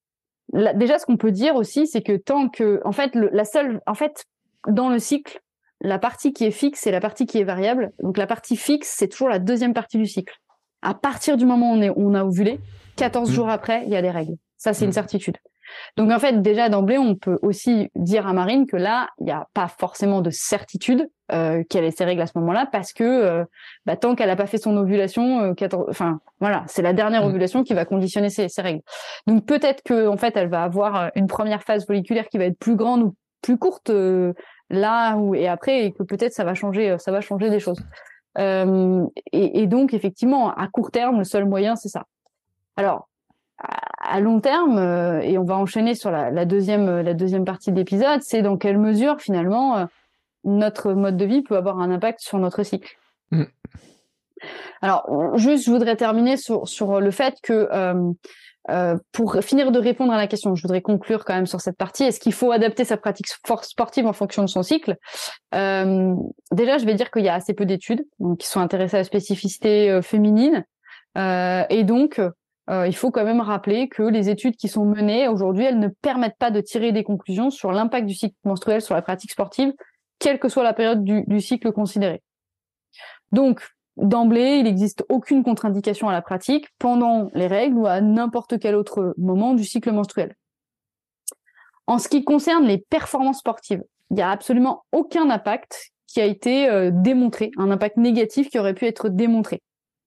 la, déjà, ce qu'on peut dire aussi, c'est que tant que, en fait, le, la seule, en fait, dans le cycle, la partie qui est fixe, c'est la partie qui est variable. Donc, la partie fixe, c'est toujours la deuxième partie du cycle. À partir du moment où on, est, on a ovulé, quatorze mmh. jours après, il y a des règles. Ça, c'est mmh. une certitude. Donc, en fait, déjà, d'emblée, on peut aussi dire à Marine que là, il n'y a pas forcément de certitude euh, qu'elle ait ses règles à ce moment-là, parce que euh, bah, tant qu'elle n'a pas fait son ovulation, euh, quatorze... enfin, voilà, c'est la dernière mmh. ovulation qui va conditionner ses, ses règles. Donc, peut-être que, en fait, elle va avoir une première phase folliculaire qui va être plus grande ou plus courte euh, là où et après, et que peut-être ça va changer, ça va changer des choses. Euh, et, et donc, effectivement, à court terme, le seul moyen, c'est ça. Alors, à long terme, euh, et on va enchaîner sur la, la deuxième la deuxième partie de l'épisode, c'est dans quelle mesure finalement euh, notre mode de vie peut avoir un impact sur notre cycle. Mmh. Alors, juste, je voudrais terminer sur sur le fait que euh, euh, pour finir de répondre à la question, je voudrais conclure quand même sur cette partie. Est-ce qu'il faut adapter sa pratique sportive en fonction de son cycle ? euh, Déjà, je vais dire qu'il y a assez peu d'études donc, qui sont intéressées à la spécificité euh, féminine, euh, et donc Euh, il faut quand même rappeler que les études qui sont menées aujourd'hui, elles ne permettent pas de tirer des conclusions sur l'impact du cycle menstruel sur la pratique sportive, quelle que soit la période du, du cycle considérée. Donc, d'emblée, il n'existe aucune contre-indication à la pratique pendant les règles ou à n'importe quel autre moment du cycle menstruel. En ce qui concerne les performances sportives, il n'y a absolument aucun impact qui a été euh, démontré, un impact négatif qui aurait pu être démontré.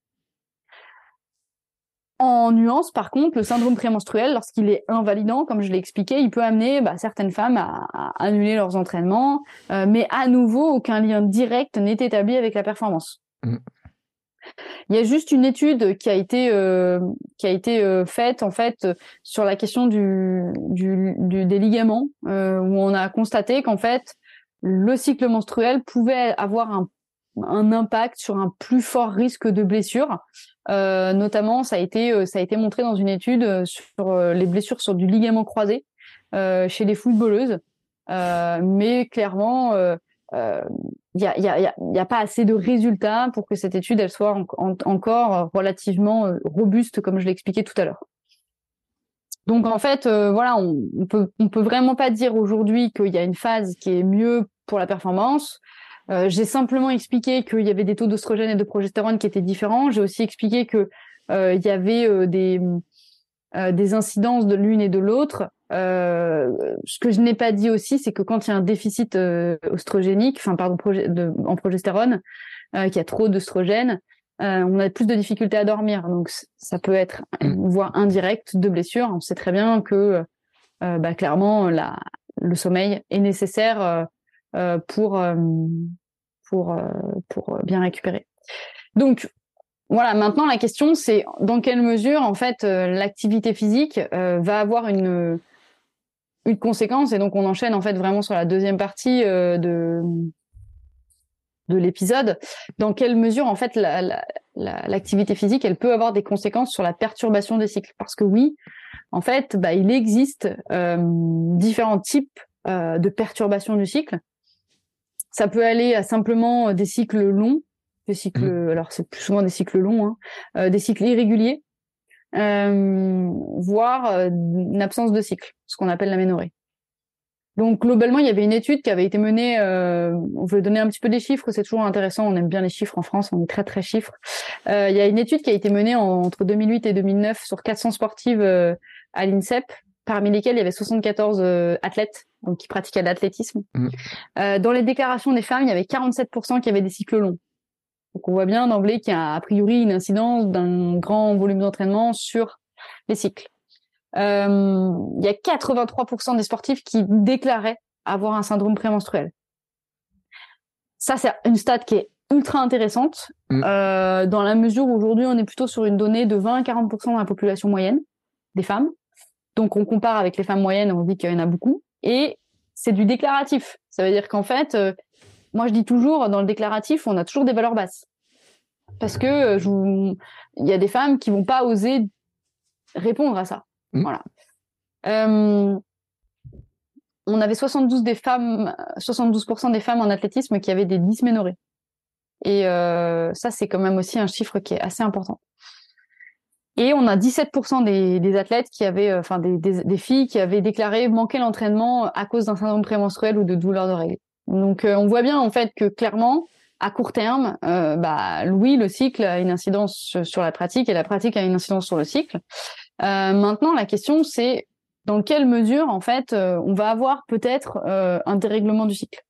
En nuance, par contre, le syndrome prémenstruel, lorsqu'il est invalidant, comme je l'ai expliqué, il peut amener bah, certaines femmes à, à annuler leurs entraînements, euh, mais à nouveau, aucun lien direct n'est établi avec la performance. Mmh. Il y a juste une étude qui a été euh, qui a été euh, faite en fait sur la question du, du, du des ligaments, euh, où on a constaté qu'en fait le cycle menstruel pouvait avoir un un impact sur un plus fort risque de blessure. Euh, notamment, ça a été ça a été montré dans une étude sur les blessures sur du ligament croisé euh, chez les footballeuses. Euh, mais clairement, il euh, y a il y a il y a pas assez de résultats pour que cette étude elle soit en, en, encore relativement robuste, comme je l'ai expliqué tout à l'heure. Donc en fait, euh, voilà, on, on peut on peut vraiment pas dire aujourd'hui qu'il y a une phase qui est mieux pour la performance. Euh, j'ai simplement expliqué qu'il y avait des taux d'oestrogène et de progestérone qui étaient différents. J'ai aussi expliqué que euh, il y avait euh, des euh, des incidences de l'une et de l'autre. Euh, ce que je n'ai pas dit aussi, c'est que quand il y a un déficit euh, oestrogénique, enfin pardon, proge- de, en progestérone, euh, qu'il y a trop d'œstrogène, euh, on a plus de difficultés à dormir. Donc ça peut être une voie indirecte de blessure. On sait très bien que euh, bah, clairement la, le sommeil est nécessaire. Euh, Euh, pour euh, pour euh, pour bien récupérer. Donc voilà, maintenant la question c'est dans quelle mesure en fait euh, l'activité physique euh, va avoir une une conséquence, et donc on enchaîne en fait vraiment sur la deuxième partie euh, de de l'épisode. Dans quelle mesure en fait la, la, la, l'activité physique elle peut avoir des conséquences sur la perturbation des cycles, parce que oui, en fait, bah il existe euh, différents types euh, de perturbations du cycle. Ça peut aller à simplement des cycles longs, des cycles, mmh. alors c'est plus souvent des cycles longs, hein, euh, des cycles irréguliers, euh, voire euh, une absence de cycle, ce qu'on appelle l'aménorrhée. Donc globalement, il y avait une étude qui avait été menée, euh, on veut donner un petit peu des chiffres, c'est toujours intéressant, on aime bien les chiffres en France, on est très très chiffres. Euh, il y a une étude qui a été menée en, entre deux mille huit et deux mille neuf sur quatre cents sportives euh, à l'INSEP, parmi lesquelles il y avait soixante-quatorze euh, athlètes, donc qui pratiquaient l'athlétisme. Mmh. Euh, dans les déclarations des femmes, il y avait quarante-sept pour cent qui avaient des cycles longs. Donc on voit bien d'emblée qu'il y a a priori une incidence d'un grand volume d'entraînement sur les cycles. Euh, il y a quatre-vingt-trois pour cent des sportifs qui déclaraient avoir un syndrome prémenstruel. Ça, c'est une stat qui est ultra intéressante, mmh. euh, dans la mesure où aujourd'hui on est plutôt sur une donnée de vingt à quarante pour cent de la population moyenne des femmes. Donc, on compare avec les femmes moyennes, on dit qu'il y en a beaucoup. Et c'est du déclaratif. Ça veut dire qu'en fait, euh, moi, je dis toujours, dans le déclaratif, on a toujours des valeurs basses. Parce que euh, je vous... il y a des femmes qui vont pas oser répondre à ça. Mmh. Voilà. Euh, on avait soixante-douze des femmes, soixante-douze pour cent des femmes en athlétisme qui avaient des dysménorrhées. Et euh, ça, c'est quand même aussi un chiffre qui est assez important. Et on a dix-sept pour cent des, des athlètes qui avaient, enfin des, des, des filles qui avaient déclaré manquer l'entraînement à cause d'un syndrome prémenstruel ou de douleurs de règles. Donc euh, on voit bien en fait que clairement, à court terme, euh, bah oui, le cycle a une incidence sur la pratique et la pratique a une incidence sur le cycle. Euh, maintenant, la question c'est dans quelle mesure en fait euh, on va avoir peut-être euh, un dérèglement du cycle.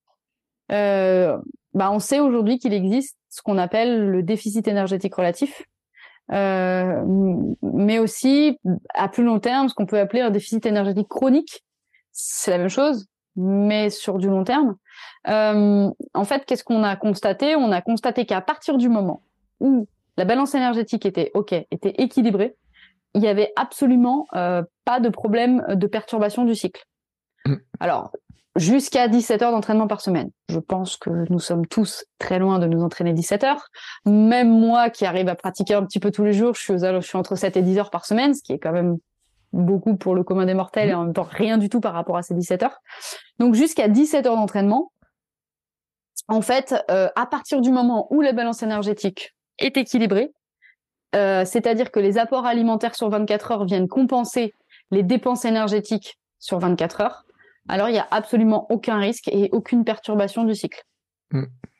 Euh, bah on sait aujourd'hui qu'il existe ce qu'on appelle le déficit énergétique relatif. Euh, mais aussi à plus long terme ce qu'on peut appeler un déficit énergétique chronique, c'est la même chose mais sur du long terme. Euh, en fait, qu'est-ce qu'on a constaté? On a constaté qu'à partir du moment où la balance énergétique était ok, était équilibrée, il y avait absolument euh, pas de problème de perturbation du cycle. Mmh. Alors jusqu'à dix-sept heures d'entraînement par semaine. Je pense que nous sommes tous très loin de nous entraîner dix-sept heures. Même moi qui arrive à pratiquer un petit peu tous les jours, je suis, aux, je suis entre sept et dix heures par semaine, ce qui est quand même beaucoup pour le commun des mortels et en même temps rien du tout par rapport à ces dix-sept heures. Donc jusqu'à dix-sept heures d'entraînement, en fait, euh, à partir du moment où la balance énergétique est équilibrée, euh, c'est-à-dire que les apports alimentaires sur vingt-quatre heures viennent compenser les dépenses énergétiques sur vingt-quatre heures, alors il n'y a absolument aucun risque et aucune perturbation du cycle. Mmh.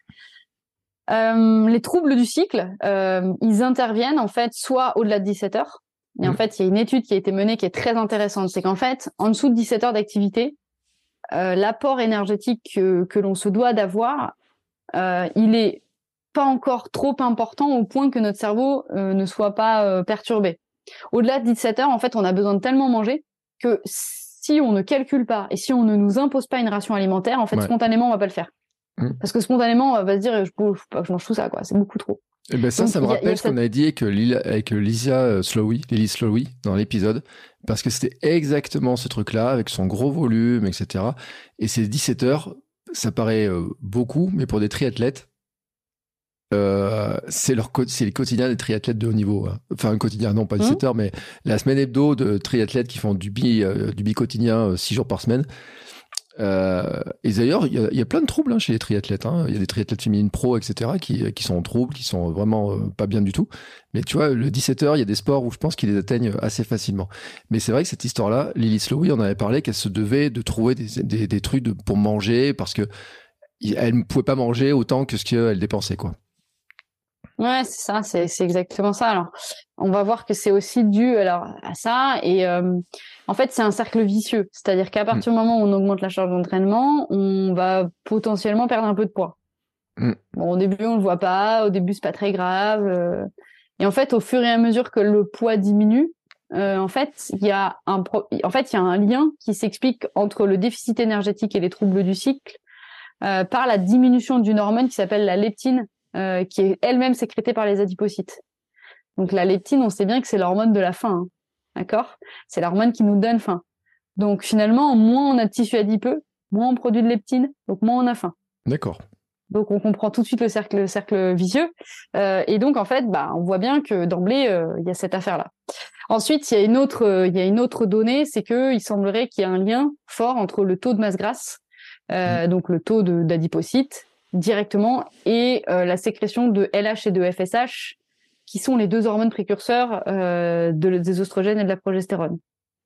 Euh, les troubles du cycle, euh, ils interviennent en fait soit au-delà de dix-sept heures, et mmh. en fait il y a une étude qui a été menée qui est très intéressante, c'est qu'en fait en dessous de dix-sept heures d'activité, euh, l'apport énergétique que, que l'on se doit d'avoir, euh, il est pas encore trop important au point que notre cerveau euh, ne soit pas euh, perturbé. Au-delà de dix-sept heures, en fait on a besoin de tellement manger que si on ne calcule pas et si on ne nous impose pas une ration alimentaire, en fait, ouais. spontanément, on va pas le faire. Mmh. Parce que spontanément, on va se dire, je peux pas que je mange tout ça, quoi. C'est beaucoup trop. Et ben ça, Donc, ça me rappelle ce cette... qu'on avait dit avec, avec Lisa Slowy, Lily Slowy, dans l'épisode, parce que c'était exactement ce truc-là, avec son gros volume, et cetera. Et ces dix-sept heures, ça paraît euh, beaucoup, mais pour des triathlètes, Euh, c'est leur co- c'est les quotidiens des triathlètes de haut niveau, hein. Enfin un quotidien non pas dix-sept mmh. heures mais la semaine hebdo de triathlètes qui font du bi euh, du bi quotidien six euh, jours par semaine, euh, et d'ailleurs il y a, y a plein de troubles hein, chez les triathlètes, hein. Il y a des triathlètes féminines pro etc qui, qui sont en trouble, qui sont vraiment euh, pas bien du tout, mais tu vois le dix-sept heures il y a des sports où je pense qu'ils les atteignent assez facilement. Mais c'est vrai que cette histoire là, Lily Slowy on avait parlé qu'elle se devait de trouver des, des, des trucs de, pour manger parce que elle ne pouvait pas manger autant que ce qu'elle dépensait quoi. Ouais, c'est ça, c'est, c'est exactement ça. Alors, on va voir que c'est aussi dû alors à ça. Et euh, en fait, c'est un cercle vicieux. C'est-à-dire qu'à partir mmh. du moment où on augmente la charge d'entraînement, on va potentiellement perdre un peu de poids. Mmh. Bon, au début, on le voit pas. Au début, c'est pas très grave. Euh, et en fait, au fur et à mesure que le poids diminue, euh, en fait, il y a un pro- en fait, il y a un lien qui s'explique entre le déficit énergétique et les troubles du cycle euh, par la diminution d'une hormone qui s'appelle la leptine. Euh, qui est elle-même sécrétée par les adipocytes. Donc la leptine, on sait bien que c'est l'hormone de la faim, hein, d'accord ? C'est l'hormone qui nous donne faim. Donc finalement, moins on a de tissu adipeux, moins on produit de leptine, donc moins on a faim. D'accord. Donc on comprend tout de suite le cercle, le cercle vicieux. Euh, et donc en fait, bah, on voit bien que d'emblée, il euh, y a cette affaire-là. Ensuite, il y a une autre, il euh, y a une autre donnée, c'est que il semblerait qu'il y a un lien fort entre le taux de masse grasse, euh, mmh. donc le taux de, d'adipocytes, directement et euh, la sécrétion de L H et de F S H qui sont les deux hormones précurseurs euh, de, des oestrogènes et de la progestérone.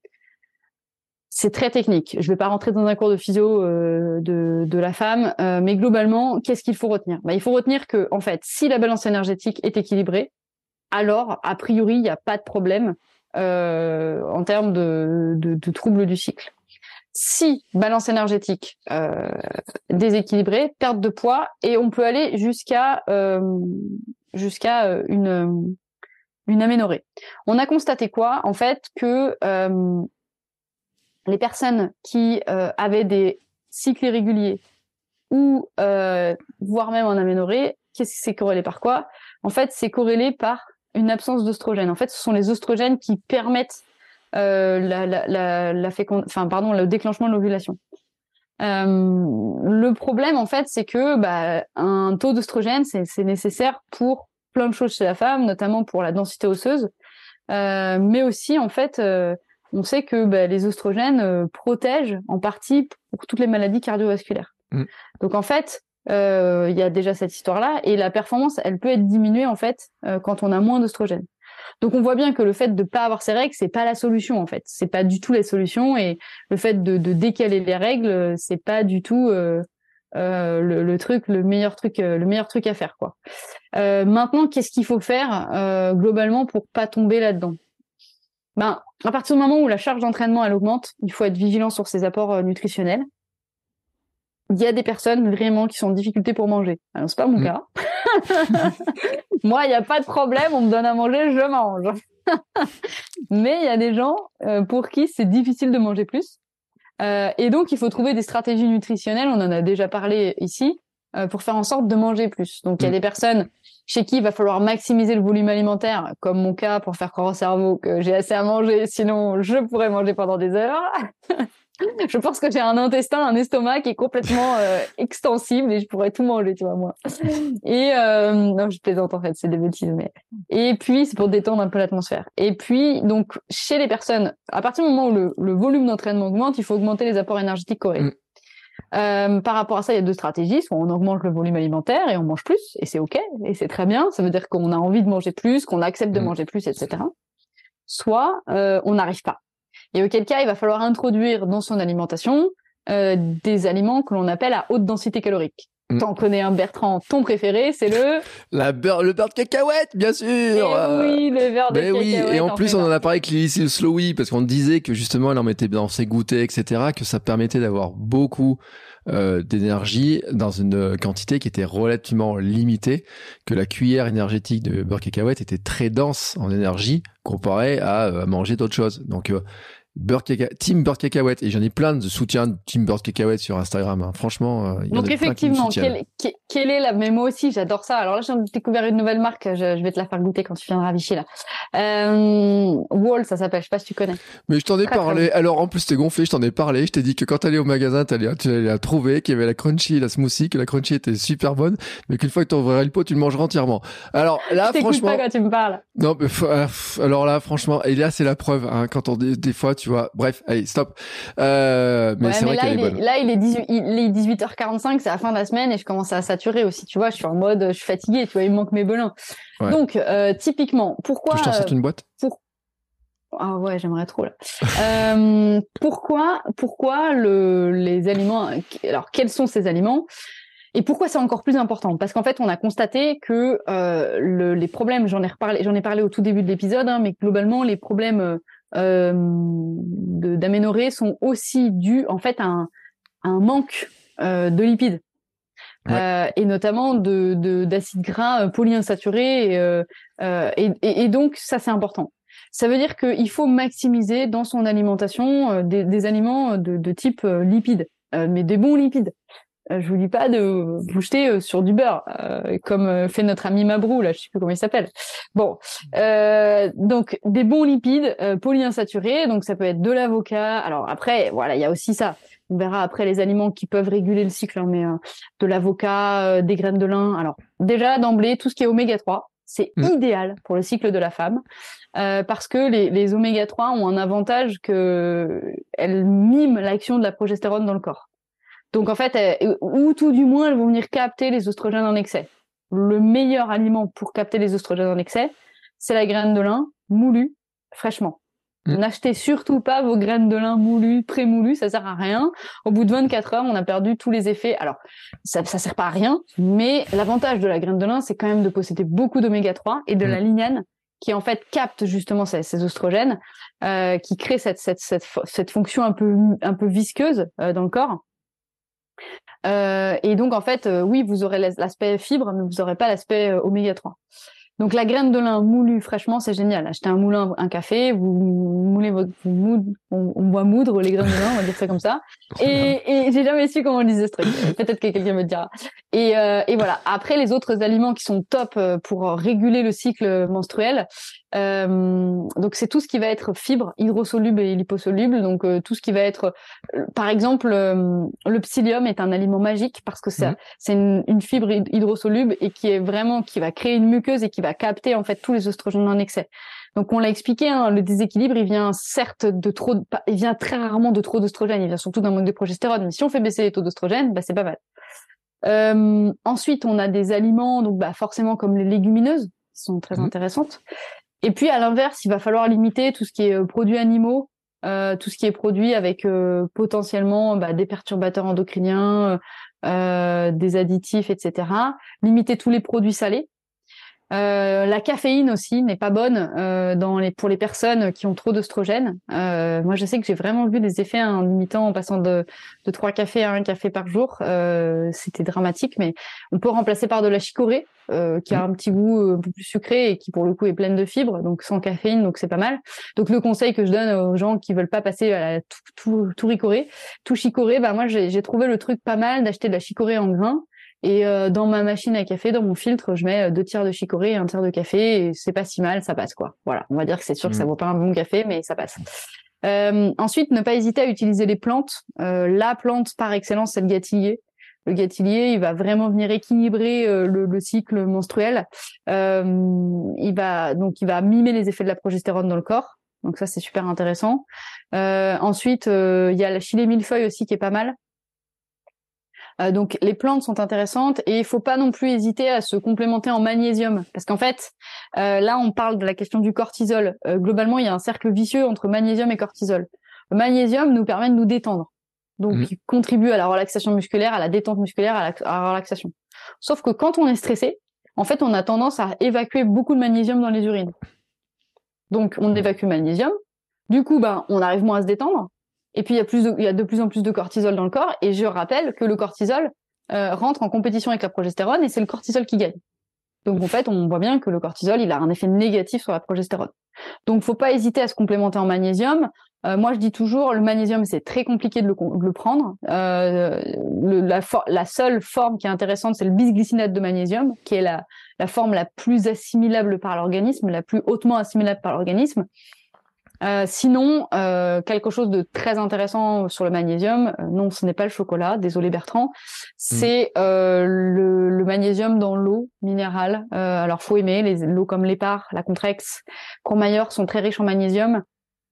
C'est très technique. Je ne vais pas rentrer dans un cours de physio euh, de, de la femme, euh, mais globalement, qu'est-ce qu'il faut retenir ? Bah, il faut retenir que, en fait, si la balance énergétique est équilibrée, alors, a priori, il n'y a pas de problème euh, en termes de, de, de troubles du cycle. Si balance énergétique euh, déséquilibrée, perte de poids, et on peut aller jusqu'à euh, jusqu'à une une aménorrhée. On a constaté quoi ? En fait, que euh, les personnes qui euh, avaient des cycles irréguliers ou euh, voire même en aménorrhée, qu'est-ce que c'est corrélé par quoi ? En fait, c'est corrélé par une absence d'œstrogène. En fait, ce sont les œstrogènes qui permettent Euh, la, la, la, la fécond... enfin, pardon, le déclenchement de l'ovulation. Euh, le problème, en fait, c'est que bah, un taux d'œstrogène, c'est, c'est nécessaire pour plein de choses chez la femme, notamment pour la densité osseuse, euh, mais aussi, en fait, euh, on sait que bah, les œstrogènes euh, protègent en partie pour toutes les maladies cardiovasculaires. Mmh. Donc, en fait, il euh, y a déjà cette histoire-là, et la performance, elle peut être diminuée, en fait, euh, quand on a moins d'œstrogènes. Donc on voit bien que le fait de pas avoir ces règles, c'est pas la solution en fait. C'est pas du tout la solution, et le fait de, de décaler les règles, c'est pas du tout euh, euh, le, le truc, le meilleur truc, euh, le meilleur truc à faire quoi. Euh, maintenant, qu'est-ce qu'il faut faire euh, globalement pour pas tomber là-dedans? Ben, à partir du moment où la charge d'entraînement elle augmente, il faut être vigilant sur ses apports euh, nutritionnels. Il y a des personnes vraiment qui sont en difficulté pour manger. Alors c'est pas mon mmh. cas. Moi, il y a pas de problème, on me donne à manger, je mange. Mais il y a des gens euh, pour qui c'est difficile de manger plus. Euh, et donc il faut trouver des stratégies nutritionnelles, on en a déjà parlé ici, euh, pour faire en sorte de manger plus. Donc il y a des personnes chez qui il va falloir maximiser le volume alimentaire, comme mon cas, pour faire croire au cerveau que j'ai assez à manger, sinon je pourrais manger pendant des heures. Je pense que j'ai un intestin, un estomac qui est complètement euh, extensible et je pourrais tout manger, tu vois, moi. Et euh, non, je plaisante en fait, c'est des bêtises, mais et puis c'est pour détendre un peu l'atmosphère. Et puis donc chez les personnes, à partir du moment où le, le volume d'entraînement augmente, il faut augmenter les apports énergétiques corrects. Mmh. Euh, par rapport à ça, il y a deux stratégies. Soit on augmente le volume alimentaire et on mange plus, et c'est ok, et c'est très bien. Ça veut dire qu'on a envie de manger plus, qu'on accepte de manger plus, et cetera. Soit euh, on n'arrive pas. Et auquel cas, il va falloir introduire dans son alimentation euh, des aliments que l'on appelle à haute densité calorique. Mmh. T'en connais un, Bertrand, ton préféré, c'est le... La beurre, le beurre de cacahuète, bien sûr. Et oui, le beurre de mais cacahuète. Oui, et en, en plus, on en a parlé avec Lily Slowy, parce qu'on disait que justement, elle en mettait dans ses goûters, et cetera, que ça permettait d'avoir beaucoup euh, d'énergie dans une quantité qui était relativement limitée, que la cuillère énergétique de beurre de cacahuète était très dense en énergie comparée à, à manger d'autres choses. Donc, euh, Beurre caca... Team Beurre Cacahuète, et j'en ai plein de soutiens de Team Beurre Cacahuète sur Instagram, hein. Franchement euh, il y donc effectivement quelle, quelle est la, mais moi aussi j'adore ça. Alors là j'ai découvert une nouvelle marque, je, je vais te la faire goûter quand tu viendras à Vichy là. euh, Wall, ça s'appelle, je sais pas si tu connais. Mais je t'en ai très, parlé, très alors en plus t'es gonflé, je t'en ai parlé, je t'ai dit que quand t'allais au magasin t'allais, tu allais la trouver, qu'il y avait la crunchy, la smoothie, que la crunchy était super bonne, mais qu'une fois que t'ouvrirais le pot tu le mangeras entièrement. Alors là je franchement pas quand tu me parles. Non mais euh, alors là franchement, et là c'est la preuve, hein, quand on des, des fois tu vois, bref, allez stop. Euh, mais ouais, c'est mais vrai là, qu'elle il est bonne. Est, là il est, dix-huit, il est dix-huit heures quarante-cinq, c'est la fin de la semaine et je commence à saturer aussi, tu vois, je suis en mode, je suis fatiguée, tu vois, il me manque mes belins. Ouais. Donc euh, typiquement, pourquoi... Tu je t'en sorte une boîte pour... Ah ouais, j'aimerais trop là. euh, pourquoi, pourquoi le, les aliments, alors quels sont ces aliments? Et pourquoi c'est encore plus important? Parce qu'en fait, on a constaté que euh, le, les problèmes, j'en ai reparlé, j'en ai parlé au tout début de l'épisode, hein, mais globalement, les problèmes euh, de, d'aménorrhée sont aussi dus en fait à un, à un manque euh, de lipides, ouais. euh, et notamment de, de d'acides gras polyinsaturés, et, euh, et, et, et donc ça c'est important. Ça veut dire qu'il faut maximiser dans son alimentation euh, des, des aliments de, de type euh, lipides, euh, mais des bons lipides. Je vous dis pas de vous jeter sur du beurre, euh, comme fait notre ami Mabrou, là, je sais plus comment il s'appelle. Bon, euh, donc des bons lipides euh, polyinsaturés, donc ça peut être de l'avocat. Alors après, voilà, il y a aussi ça. On verra après les aliments qui peuvent réguler le cycle, hein, mais euh, de l'avocat, euh, des graines de lin. Alors déjà d'emblée, tout ce qui est oméga trois, c'est mmh. idéal pour le cycle de la femme, euh, parce que les, les oméga trois ont un avantage que elles miment l'action de la progestérone dans le corps. Donc en fait, elles, ou tout du moins, elles vont venir capter les oestrogènes en excès. Le meilleur aliment pour capter les oestrogènes en excès, c'est la graine de lin moulue fraîchement. Mmh. N'achetez surtout pas vos graines de lin moulues, pré-moulues, ça sert à rien. Au bout de vingt-quatre heures, on a perdu tous les effets. Alors, ça, ça sert pas à rien, mais l'avantage de la graine de lin, c'est quand même de posséder beaucoup d'oméga trois et de mmh. la lignane, qui en fait capte justement ces, ces oestrogènes, euh, qui crée cette, cette, cette, cette fonction un peu, un peu visqueuse euh, dans le corps. Euh, et donc en fait, euh, oui, vous aurez l'aspect fibre, mais vous aurez pas l'aspect euh, oméga trois. Donc la graine de lin moulue fraîchement, c'est génial. Achetez un moulin, un café, vous moulez votre, vous moud, on, on voit moudre les graines de lin, on va dire ça comme ça. Et, et j'ai jamais su comment on disait ce truc. Peut-être que quelqu'un me le dira. Et, euh, et voilà. Après, les autres aliments qui sont top pour réguler le cycle menstruel, euh, donc c'est tout ce qui va être fibres hydrosolubles et liposolubles. Donc euh, tout ce qui va être, euh, par exemple, euh, le psyllium est un aliment magique parce que c'est, mmh. c'est une, une fibre hydrosoluble et qui est vraiment, qui va créer une muqueuse et qui va capter en fait tous les oestrogènes en excès. Donc on l'a expliqué, hein, le déséquilibre, il vient certes de trop, de, il vient très rarement de trop d'oestrogène, il vient surtout d'un manque de progestérone. Mais si on fait baisser les taux d'oestrogène, bah c'est pas mal. Euh, ensuite, on a des aliments, donc bah forcément comme les légumineuses, qui sont très mmh. intéressantes. Et puis à l'inverse, il va falloir limiter tout ce qui est euh, produits animaux, euh, tout ce qui est produit avec euh, potentiellement bah, des perturbateurs endocriniens, euh, des additifs, et cetera. Limiter tous les produits salés. Euh, la caféine aussi n'est pas bonne euh, dans les, pour les personnes qui ont trop d'œstrogène. Euh, moi, je sais que j'ai vraiment vu des effets en limitant, en passant de, de trois cafés à un café par jour. Euh, c'était dramatique, mais on peut remplacer par de la chicorée, euh, qui a un petit goût un peu plus sucré et qui, pour le coup, est pleine de fibres, donc sans caféine, donc c'est pas mal. Donc, le conseil que je donne aux gens qui veulent pas passer à la tout, tout, tout ricoré, tout chicoré, bah moi, j'ai, j'ai trouvé le truc pas mal d'acheter de la chicorée en grains. Et euh, dans ma machine à café, dans mon filtre, je mets deux tiers de chicorée et un tiers de café, et c'est pas si mal, ça passe quoi. Voilà, on va dire que c'est sûr mmh. que ça vaut pas un bon café, mais ça passe. Euh, ensuite, ne pas hésiter à utiliser les plantes. Euh, la plante par excellence, c'est le gâtillier. Le gâtillier, il va vraiment venir équilibrer euh, le, le cycle menstruel. Euh, il va donc il va mimer les effets de la progestérone dans le corps. Donc ça, c'est super intéressant. Euh, ensuite, euh, il y a la chilé millefeuille aussi qui est pas mal. Euh, donc les plantes sont intéressantes et il faut pas non plus hésiter à se complémenter en magnésium parce qu'en fait euh, là on parle de la question du cortisol. Euh, globalement il y a un cercle vicieux entre magnésium et cortisol. Le magnésium nous permet de nous détendre, donc mmh. il contribue à la relaxation musculaire, à la détente musculaire, à la, à la relaxation. Sauf que quand on est stressé, en fait on a tendance à évacuer beaucoup de magnésium dans les urines. Donc on évacue le magnésium, du coup ben on arrive moins à se détendre. Et puis il y a plus de, il y a de plus en plus de cortisol dans le corps. Et je rappelle que le cortisol euh, rentre en compétition avec la progestérone et c'est le cortisol qui gagne. Donc en fait, on voit bien que le cortisol, il a un effet négatif sur la progestérone. Donc faut pas hésiter à se complémenter en magnésium. Euh, moi, je dis toujours, le magnésium, c'est très compliqué de le, de le prendre. Euh, le, la, for- la seule forme qui est intéressante, c'est le bisglycinate de magnésium, qui est la, la forme la plus assimilable par l'organisme, la plus hautement assimilable par l'organisme. Euh, sinon, euh, quelque chose de très intéressant sur le magnésium, euh, non, ce n'est pas le chocolat, désolé Bertrand, c'est mmh. euh, le, le magnésium dans l'eau minérale. Euh, alors, faut aimer les l'eau comme l'Épar, la Contrex, Courmayeur sont très riches en magnésium.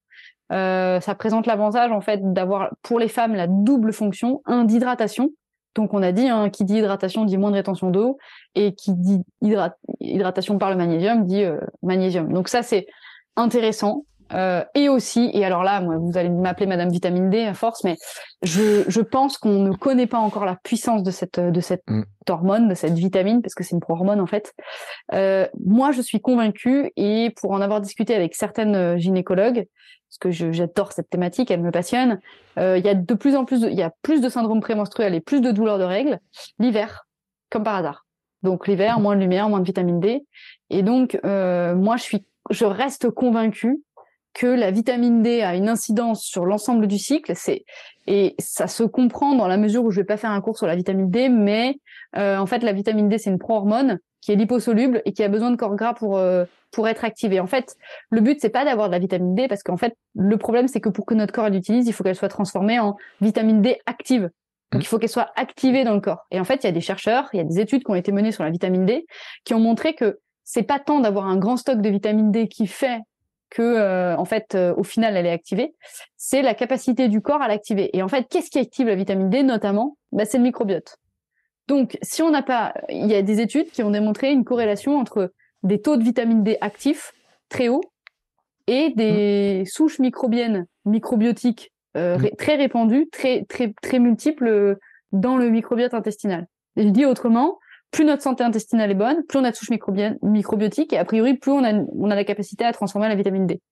Euh, ça présente l'avantage en fait d'avoir pour les femmes la double fonction, un d'hydratation. Donc on a dit, hein, qui dit hydratation dit moins de rétention d'eau, et qui dit hydra- hydratation par le magnésium dit euh, magnésium. Donc ça c'est intéressant. Euh, et aussi, et alors là, moi, vous allez m'appeler Madame Vitamine D à force, mais je, je pense qu'on ne connaît pas encore la puissance de cette, de cette mm. hormone, de cette vitamine, parce que c'est une pro-hormone en fait. Euh, moi, je suis convaincue, et pour en avoir discuté avec certaines gynécologues, parce que je, j'adore cette thématique, elle me passionne, euh, il y a de plus en plus, de, il y a plus de syndrome prémenstruel et plus de douleurs de règles l'hiver, comme par hasard. Donc l'hiver, moins de lumière, moins de vitamine D, et donc euh, moi, je suis, je reste convaincue que la vitamine D a une incidence sur l'ensemble du cycle, c'est et ça se comprend dans la mesure où je vais pas faire un cours sur la vitamine D, mais euh, en fait la vitamine D c'est une pro-hormone qui est liposoluble et qui a besoin de corps gras pour euh, pour être activée. En fait, le but c'est pas d'avoir de la vitamine D parce qu'en fait le problème c'est que pour que notre corps l'utilise, il faut qu'elle soit transformée en vitamine D active. Donc il faut qu'elle soit activée dans le corps. Et en fait, il y a des chercheurs, il y a des études qui ont été menées sur la vitamine D qui ont montré que c'est pas tant d'avoir un grand stock de vitamine D qui fait que euh, en fait euh, au final elle est activée, c'est la capacité du corps à l'activer. Et en fait, qu'est-ce qui active la vitamine D notamment ? Bah, c'est le microbiote. Donc si on n'a pas, il y a des études qui ont démontré une corrélation entre des taux de vitamine D actifs très hauts et des mmh. souches microbiennes microbiotiques euh, mmh. très répandues, très très très multiples dans le microbiote intestinal. Et je dis autrement, plus notre santé intestinale est bonne, plus on a de souches microbiotiques, et a priori, plus on a, on a la capacité à transformer la vitamine D.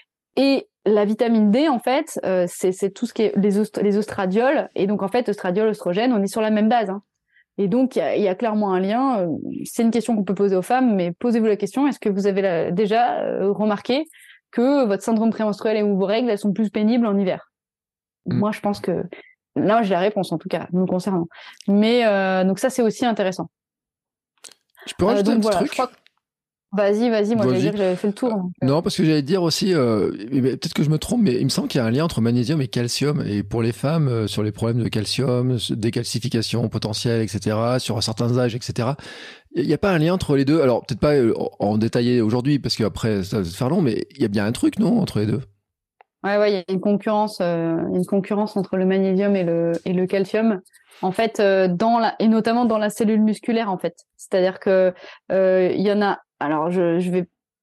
Et la vitamine D, en fait, euh, c'est, c'est tout ce qui est les, ost- les oestradioles, et donc en fait, oestradiol, oestrogène, on est sur la même base. Hein. Et donc, il y, y a clairement un lien. Euh, c'est une question qu'on peut poser aux femmes, mais posez-vous la question, est-ce que vous avez la, déjà euh, remarqué que votre syndrome prémenstruel et ou vos règles, elles sont plus pénibles en hiver ? mmh. Moi, je pense que... Là, j'ai la réponse, en tout cas, nous concernant. Mais euh, donc ça, c'est aussi intéressant. Je peux rajouter euh, donc, un petit voilà, truc crois... Vas-y, vas-y, moi vas-y. J'allais dire que j'avais fait le tour. Donc... Non, parce que j'allais dire aussi, euh, peut-être que je me trompe, mais il me semble qu'il y a un lien entre magnésium et calcium. Et pour les femmes, euh, sur les problèmes de calcium, décalcification potentielle, et cetera, sur certains âges, et cetera, il n'y a pas un lien entre les deux. Alors, peut-être pas en détailler aujourd'hui, parce qu'après, ça va se faire long, mais il y a bien un truc, non, entre les deux ? Ouais, ouais, il y a une concurrence, euh, une concurrence entre le magnésium et le et le calcium. En fait, euh, dans la et notamment dans la cellule musculaire, en fait. C'est-à-dire que euh, il y en a. Alors, je je vais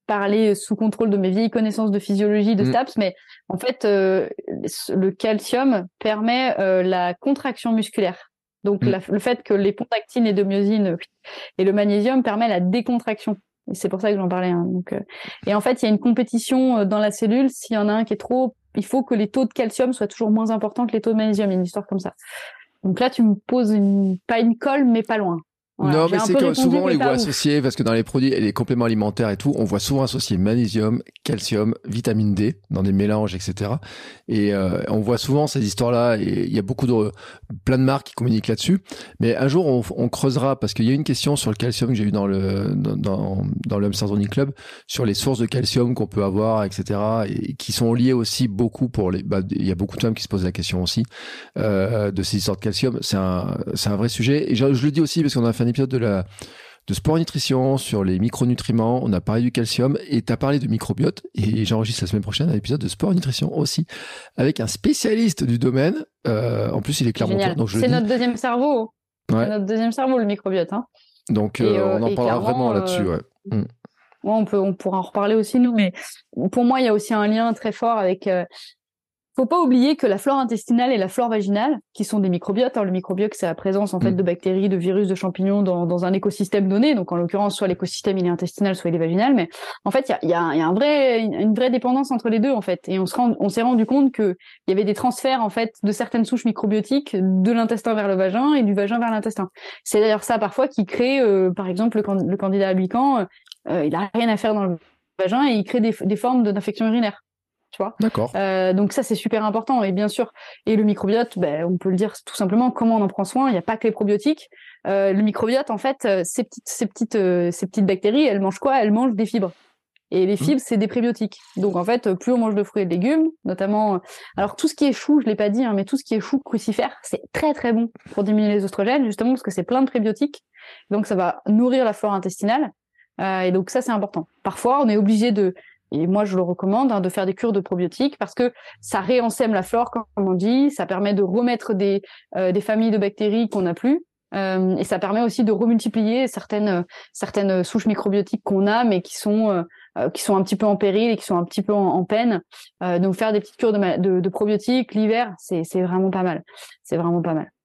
parler sous contrôle de mes vieilles connaissances de physiologie, de Mmh. STAPS, mais en fait, euh, le calcium permet euh, la contraction musculaire. Donc, Mmh. la, le fait que les pontactines et de myosine et le magnésium permet la décontraction. Et c'est pour ça que j'en parlais. Hein. Donc, euh, et en fait, il y a une compétition dans la cellule. S'il y en a un qui est trop, il faut que les taux de calcium soient toujours moins importants que les taux de magnésium. Il y a une histoire comme ça. Donc là, tu me poses une, pas une colle, mais pas loin. Voilà, non, j'ai mais un c'est peu que répondu, souvent on mais les pas voit ouf. associés parce que dans les produits, les compléments alimentaires et tout, on voit souvent associer magnésium, calcium, vitamine D dans des mélanges, et cetera. Et euh, on voit souvent ces histoires-là et il y a beaucoup de plein de marques qui communiquent là-dessus. Mais un jour, on, on creusera parce qu'il y a une question sur le calcium que j'ai eu dans le dans dans, dans le Hamster Running Club sur les sources de calcium qu'on peut avoir, et cetera. Et qui sont liées aussi beaucoup pour les. Bah, il y a beaucoup de femmes qui se posent la question aussi euh, de ces histoires de calcium. C'est un c'est un vrai sujet. Et je, je le dis aussi parce qu'on a fait un épisode de la de sport nutrition sur les micronutriments, on a parlé du calcium et tu as parlé de microbiote et j'enregistre la semaine prochaine un épisode de sport nutrition aussi avec un spécialiste du domaine. Euh, en plus, il est clermontois, donc je C'est le dis. notre deuxième cerveau. Ouais. C'est notre deuxième cerveau, le microbiote. Hein. Donc, Et, euh, euh, on en et parlera clairement, vraiment euh, là-dessus. Ouais. Mm. Ouais, on peut, on pourra en reparler aussi nous, mais pour moi, il y a aussi un lien très fort avec. Euh, faut pas oublier que la flore intestinale et la flore vaginale, qui sont des microbiotes, hein, le microbiote, c'est la présence en fait Mm. de bactéries, de virus, de champignons dans, dans un écosystème donné. Donc en l'occurrence, soit l'écosystème il est intestinal, soit il est vaginal. Mais en fait, il y a, y a, y a un vrai, une vraie dépendance entre les deux en fait. Et on se rend, on s'est rendu compte que il y avait des transferts en fait de certaines souches microbiotiques de l'intestin vers le vagin et du vagin vers l'intestin. C'est d'ailleurs ça parfois qui crée, euh, par exemple, le, can- le candidat albicans, euh, il a rien à faire dans le vagin et il crée des, des formes d'infection urinaire. Tu vois. D'accord. Euh, donc ça c'est super important et bien sûr et le microbiote ben on peut le dire tout simplement comment on en prend soin, il n'y a pas que les probiotiques. Euh, le microbiote en fait euh, ces petites ces petites euh, ces petites bactéries elles mangent quoi? Elles mangent des fibres et les fibres c'est des prébiotiques. Donc en fait plus on mange de fruits et de légumes notamment alors tout ce qui est chou je l'ai pas dit hein, mais tout ce qui est chou crucifère c'est très très bon pour diminuer les oestrogènes justement parce que c'est plein de prébiotiques donc ça va nourrir la flore intestinale euh, et donc ça c'est important. Parfois on est obligé de Et moi, je le recommande hein, de faire des cures de probiotiques parce que ça réensème la flore, comme on dit, ça permet de remettre des, euh, des familles de bactéries qu'on n'a plus, euh, et ça permet aussi de remultiplier certaines certaines souches microbiotiques qu'on a, mais qui sont euh, qui sont un petit peu en péril et qui sont un petit peu en, en peine. Euh, donc faire des petites cures de, de, de probiotiques l'hiver, c'est c'est vraiment pas mal. C'est vraiment pas mal.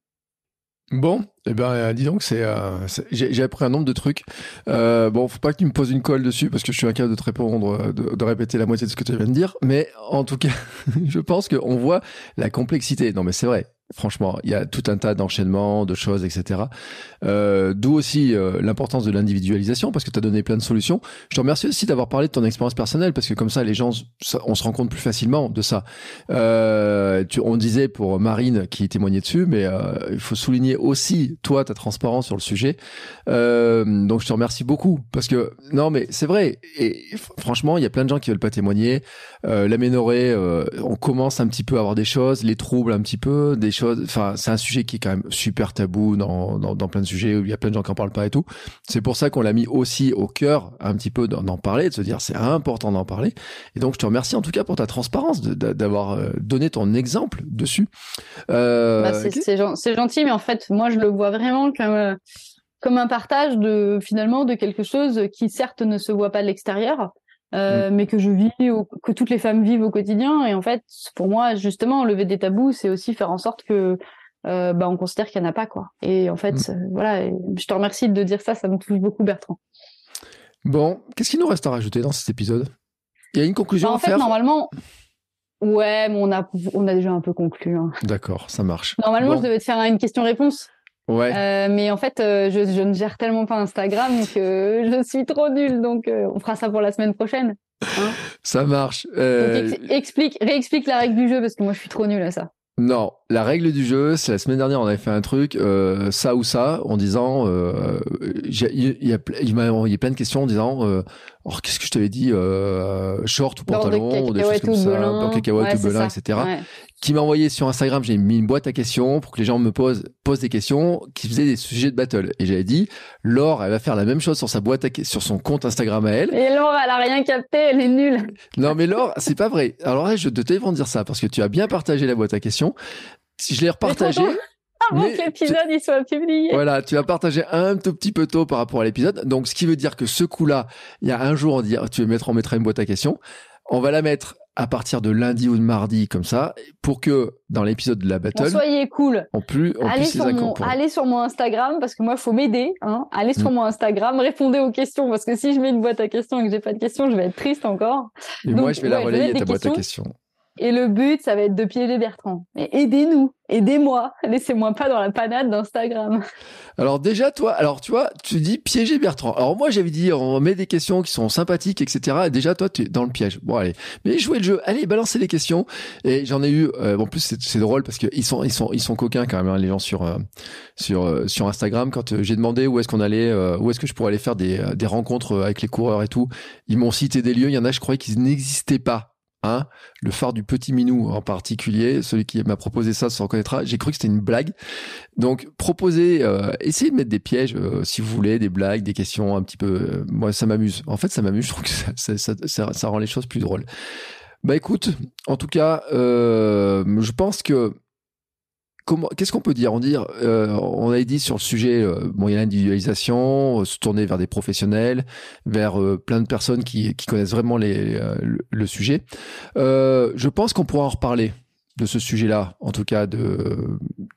Bon, eh ben, euh, dis donc, c'est, euh, c'est- j'ai, j'ai appris un nombre de trucs. Euh, bon, faut pas que tu me poses une colle dessus parce que je suis incapable de te répondre, de, de répéter la moitié de ce que tu viens de dire. Mais en tout cas, je pense qu'on voit la complexité. Non, mais c'est vrai. Franchement, il y a tout un tas d'enchaînements, de choses, et cetera. Euh, d'où aussi euh, l'importance de l'individualisation, parce que tu as donné plein de solutions. Je te remercie aussi d'avoir parlé de ton expérience personnelle, parce que comme ça, les gens, ça, on se rend compte plus facilement de ça. Euh, tu, on disait pour Marine qui témoignait dessus, mais euh, il faut souligner aussi, toi, ta transparence sur le sujet. Euh, donc, je te remercie beaucoup, parce que, non, mais c'est vrai. Et f- franchement, il y a plein de gens qui veulent pas témoigner. Euh, l'aménorrhée, euh, on commence un petit peu à avoir des choses, les troubles un petit peu, des choses. Enfin, c'est un sujet qui est quand même super tabou dans, dans, dans plein de sujets où il y a plein de gens qui en parlent pas et tout. C'est pour ça qu'on l'a mis aussi au cœur un petit peu d'en, d'en parler, de se dire c'est important d'en parler. Et donc, je te remercie en tout cas pour ta transparence, de, de, d'avoir donné ton exemple dessus. Euh, Bah, c'est, c'est, gen- c'est gentil, mais en fait, moi, je le vois vraiment comme, euh, comme un partage de, finalement, de quelque chose qui, certes, ne se voit pas de l'extérieur, euh, mm. mais que je vis, au, que toutes les femmes vivent au quotidien. Et en fait, pour moi, justement, lever des tabous, c'est aussi faire en sorte que, euh, bah, on considère qu'il n'y en a pas, quoi. Et en fait, mm. euh, voilà, et je te remercie de dire ça, ça me touche beaucoup, Bertrand. Bon, qu'est-ce qu'il nous reste à rajouter dans cet épisode? Il y a une conclusion bah, en à fait, faire? Normalement, ouais, mais on a, on a déjà un peu conclu. Hein. D'accord, ça marche. Normalement, bon. je devais te faire une question-réponse. Ouais. Euh, mais en fait, euh, je, je ne gère tellement pas Instagram que je suis trop nulle. Donc, euh, on fera ça pour la semaine prochaine. Hein ça marche. Euh... Donc, ex- explique, réexplique la règle du jeu parce que moi, je suis trop nulle à ça. Non, la règle du jeu, c'est la semaine dernière, on avait fait un truc, euh, ça ou ça, en disant, euh, il y a, il y a, il m'a envoyé plein de questions en disant, euh, oh, qu'est-ce que je t'avais dit, euh, short ou pantalon, ou des choses comme ça, beurre cacahuète ou belin, et cetera. Ouais. Qui m'a envoyé sur Instagram, j'ai mis une boîte à questions pour que les gens me posent, posent des questions qui faisaient des sujets de battle. Et j'avais dit, Laure, elle va faire la même chose sur sa boîte à, sur son compte Instagram à elle. Et Laure, elle a rien capté, elle est nulle. Non, mais Laure, c'est pas vrai. Alors là, je te devais dire ça parce que tu as bien partagé la boîte à questions. Si je l'ai repartagé. Ah, Avant Mais que l'épisode tu... il soit publié. Voilà, tu vas partager un tout petit peu tôt par rapport à l'épisode. Donc, ce qui veut dire que ce coup-là, il y a un jour, on dit, tu veux mettre, on mettra une boîte à questions. On va la mettre à partir de lundi ou de mardi, comme ça, pour que dans l'épisode de la battle, bon, soyez cool. On plus, on allez, puisse sur les mon, allez sur mon Instagram, parce que moi, il faut m'aider. Hein. Allez sur mmh. mon Instagram, répondez aux questions, parce que si je mets une boîte à questions et que j'ai pas de questions, je vais être triste encore. Et Donc, moi, je vais ouais, la relayer, ta boîte à questions. Et le but, ça va être de piéger Bertrand. Et aidez-nous, aidez-moi, laissez-moi pas dans la panade d'Instagram. Alors déjà, toi, alors tu vois, tu dis piéger Bertrand. Alors moi, j'avais dit, on met des questions qui sont sympathiques, et cetera. Et déjà, toi, tu es dans le piège. Bon, allez, mais jouez le jeu. Allez, balancez les questions. Et j'en ai eu. Euh, en plus, c'est, c'est drôle parce que ils sont, ils sont, ils sont coquins quand même, hein, les gens sur, euh, sur, euh, sur Instagram. Quand euh, j'ai demandé où est-ce qu'on allait, euh, où est-ce que je pourrais aller faire des, euh, des rencontres avec les coureurs et tout, ils m'ont cité des lieux. Il y en a, je croyais qu'ils n'existaient pas. Hein, le phare du Petit Minou en particulier, celui qui m'a proposé ça se reconnaîtra. J'ai cru que c'était une blague. Donc, proposez, euh, essayez de mettre des pièges, euh, si vous voulez, des blagues, des questions un petit peu. Euh, moi, ça m'amuse. En fait, ça m'amuse. Je trouve que ça, ça, ça, ça, ça rend les choses plus drôles. Bah, écoute, en tout cas, euh, je pense que Comment, qu'est-ce qu'on peut dire? On dit, euh, on avait dit sur le sujet, euh, bon, il y a l'individualisation, euh, se tourner vers des professionnels, vers euh, plein de personnes qui, qui connaissent vraiment les, euh, le, le sujet. Euh, je pense qu'on pourra en reparler de ce sujet-là, en tout cas de euh,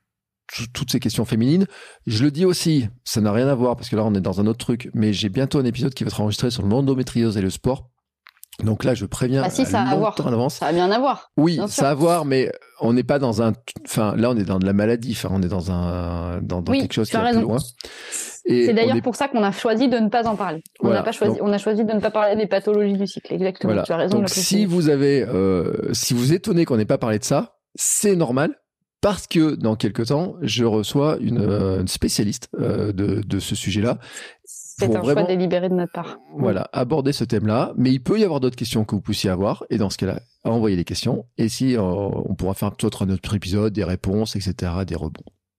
toutes ces questions féminines. Je le dis aussi, ça n'a rien à voir parce que là on est dans un autre truc, mais j'ai bientôt un épisode qui va être enregistré sur l'endométriose et le sport. Donc là, je préviens ah si, ça a à voir. En avance. Ça a bien à voir. Oui, bien ça a à voir, mais on n'est pas dans un. Enfin, là, on est dans de la maladie. Enfin, on est dans un dans, dans oui, quelque chose qui va plus loin. Et c'est d'ailleurs est... pour ça qu'on a choisi de ne pas en parler. On voilà. n'a pas choisi. Donc, on a choisi de ne pas parler des pathologies du cycle. Exactement. Voilà. Tu as raison. Donc, si vous avez, euh, si vous étonnez qu'on n'ait pas parlé de ça, c'est normal. Parce que dans quelques temps, je reçois une, euh, une spécialiste euh, de, de ce sujet-là. C'est un vraiment, choix délibéré de notre part. Voilà, aborder ce thème-là. Mais il peut y avoir d'autres questions que vous puissiez avoir. Et dans ce cas-là, envoyez les questions. Et si euh, on pourra faire peut-être un autre épisode, des réponses, et cetera, des rebonds.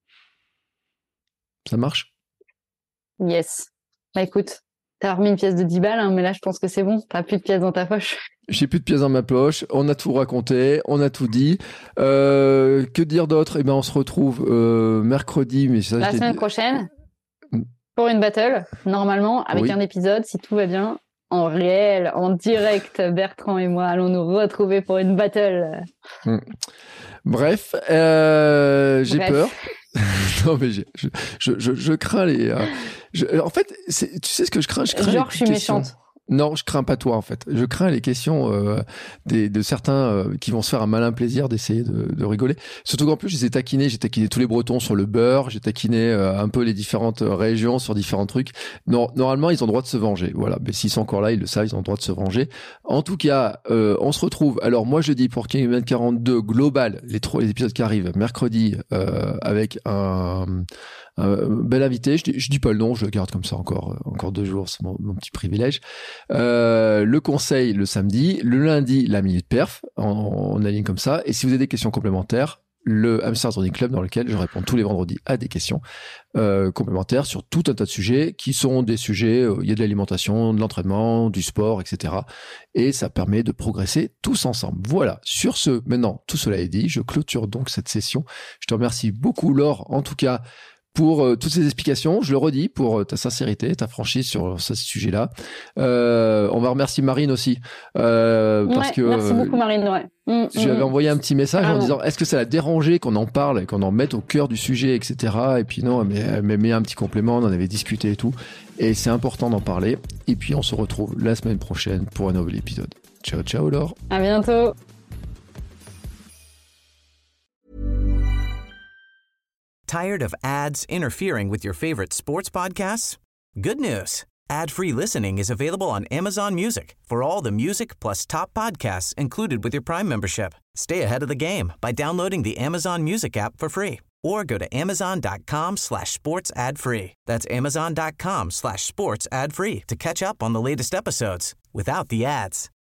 Ça marche? Yes. Bah écoute, t'as remis une pièce de dix balles, hein, mais là, je pense que c'est bon. T'as plus de pièces dans ta poche. J'ai plus de pièces dans ma poche. On a tout raconté. On a tout dit. Euh, que dire d'autre? Eh ben, on se retrouve euh, mercredi. Mais ça, la semaine dit... prochaine. Pour une battle, normalement, avec oui. un épisode, si tout va bien, en réel, en direct, Bertrand et moi allons nous retrouver pour une battle. Mmh. Bref, euh, j'ai Bref. peur. non, mais j'ai, je, je, je, je crains les... Euh, je, en fait, c'est, tu sais ce que je crains? Je crains Genre, je suis questions. méchante. Non, je crains pas toi en fait. Je crains les questions euh, des, de certains euh, qui vont se faire un malin plaisir d'essayer de, de rigoler. Surtout qu'en plus, je les ai taquinés. J'ai taquiné tous les Bretons sur le beurre. J'ai taquiné euh, un peu les différentes régions sur différents trucs. Non, normalement, ils ont le droit de se venger. Voilà. Mais s'ils sont encore là, ils le savent. Ils ont le droit de se venger. En tout cas, euh, on se retrouve. Alors moi, je dis pour Kilomètre quarante-deux global, les trois les épisodes qui arrivent mercredi euh, avec un un bel invité. Je dis, je dis pas le nom. Je le garde comme ça encore encore deux jours. C'est mon, mon petit privilège. Euh, le conseil le samedi, le lundi la minute perf, on, on aligne comme ça. Et si vous avez des questions complémentaires, le Hamster Running Club dans lequel je réponds tous les vendredis à des questions euh, complémentaires sur tout un tas de sujets qui sont des sujets, euh, il y a de l'alimentation, de l'entraînement, du sport, et cetera. Et ça permet de progresser tous ensemble. Voilà. Sur ce, maintenant, tout cela est dit. Je clôture donc cette session. Je te remercie beaucoup, Laure, en tout cas, pour euh, toutes ces explications. Je le redis, pour euh, ta sincérité, ta franchise sur ce sujet-là. Euh, on va remercier Marine aussi. Euh, parce ouais, que, merci beaucoup, Marine. Ouais. Mmh, je lui avais mmh. envoyé un petit message ah, en disant, est-ce que ça l'a dérangé qu'on en parle et qu'on en mette au cœur du sujet, et cetera. Et puis non, mais elle m'a mis un petit complément, on en avait discuté et tout. Et c'est important d'en parler. Et puis on se retrouve la semaine prochaine pour un nouvel épisode. Ciao, ciao, Laure. À bientôt. Tired of ads interfering with your favorite sports podcasts? Good news. Ad-free listening is available on Amazon Music for all the music plus top podcasts included with your Prime membership. Stay ahead of the game by downloading the Amazon Music app for free or go to amazon.com slash sports ad free. That's amazon.com slash sports ad free to catch up on the latest episodes without the ads.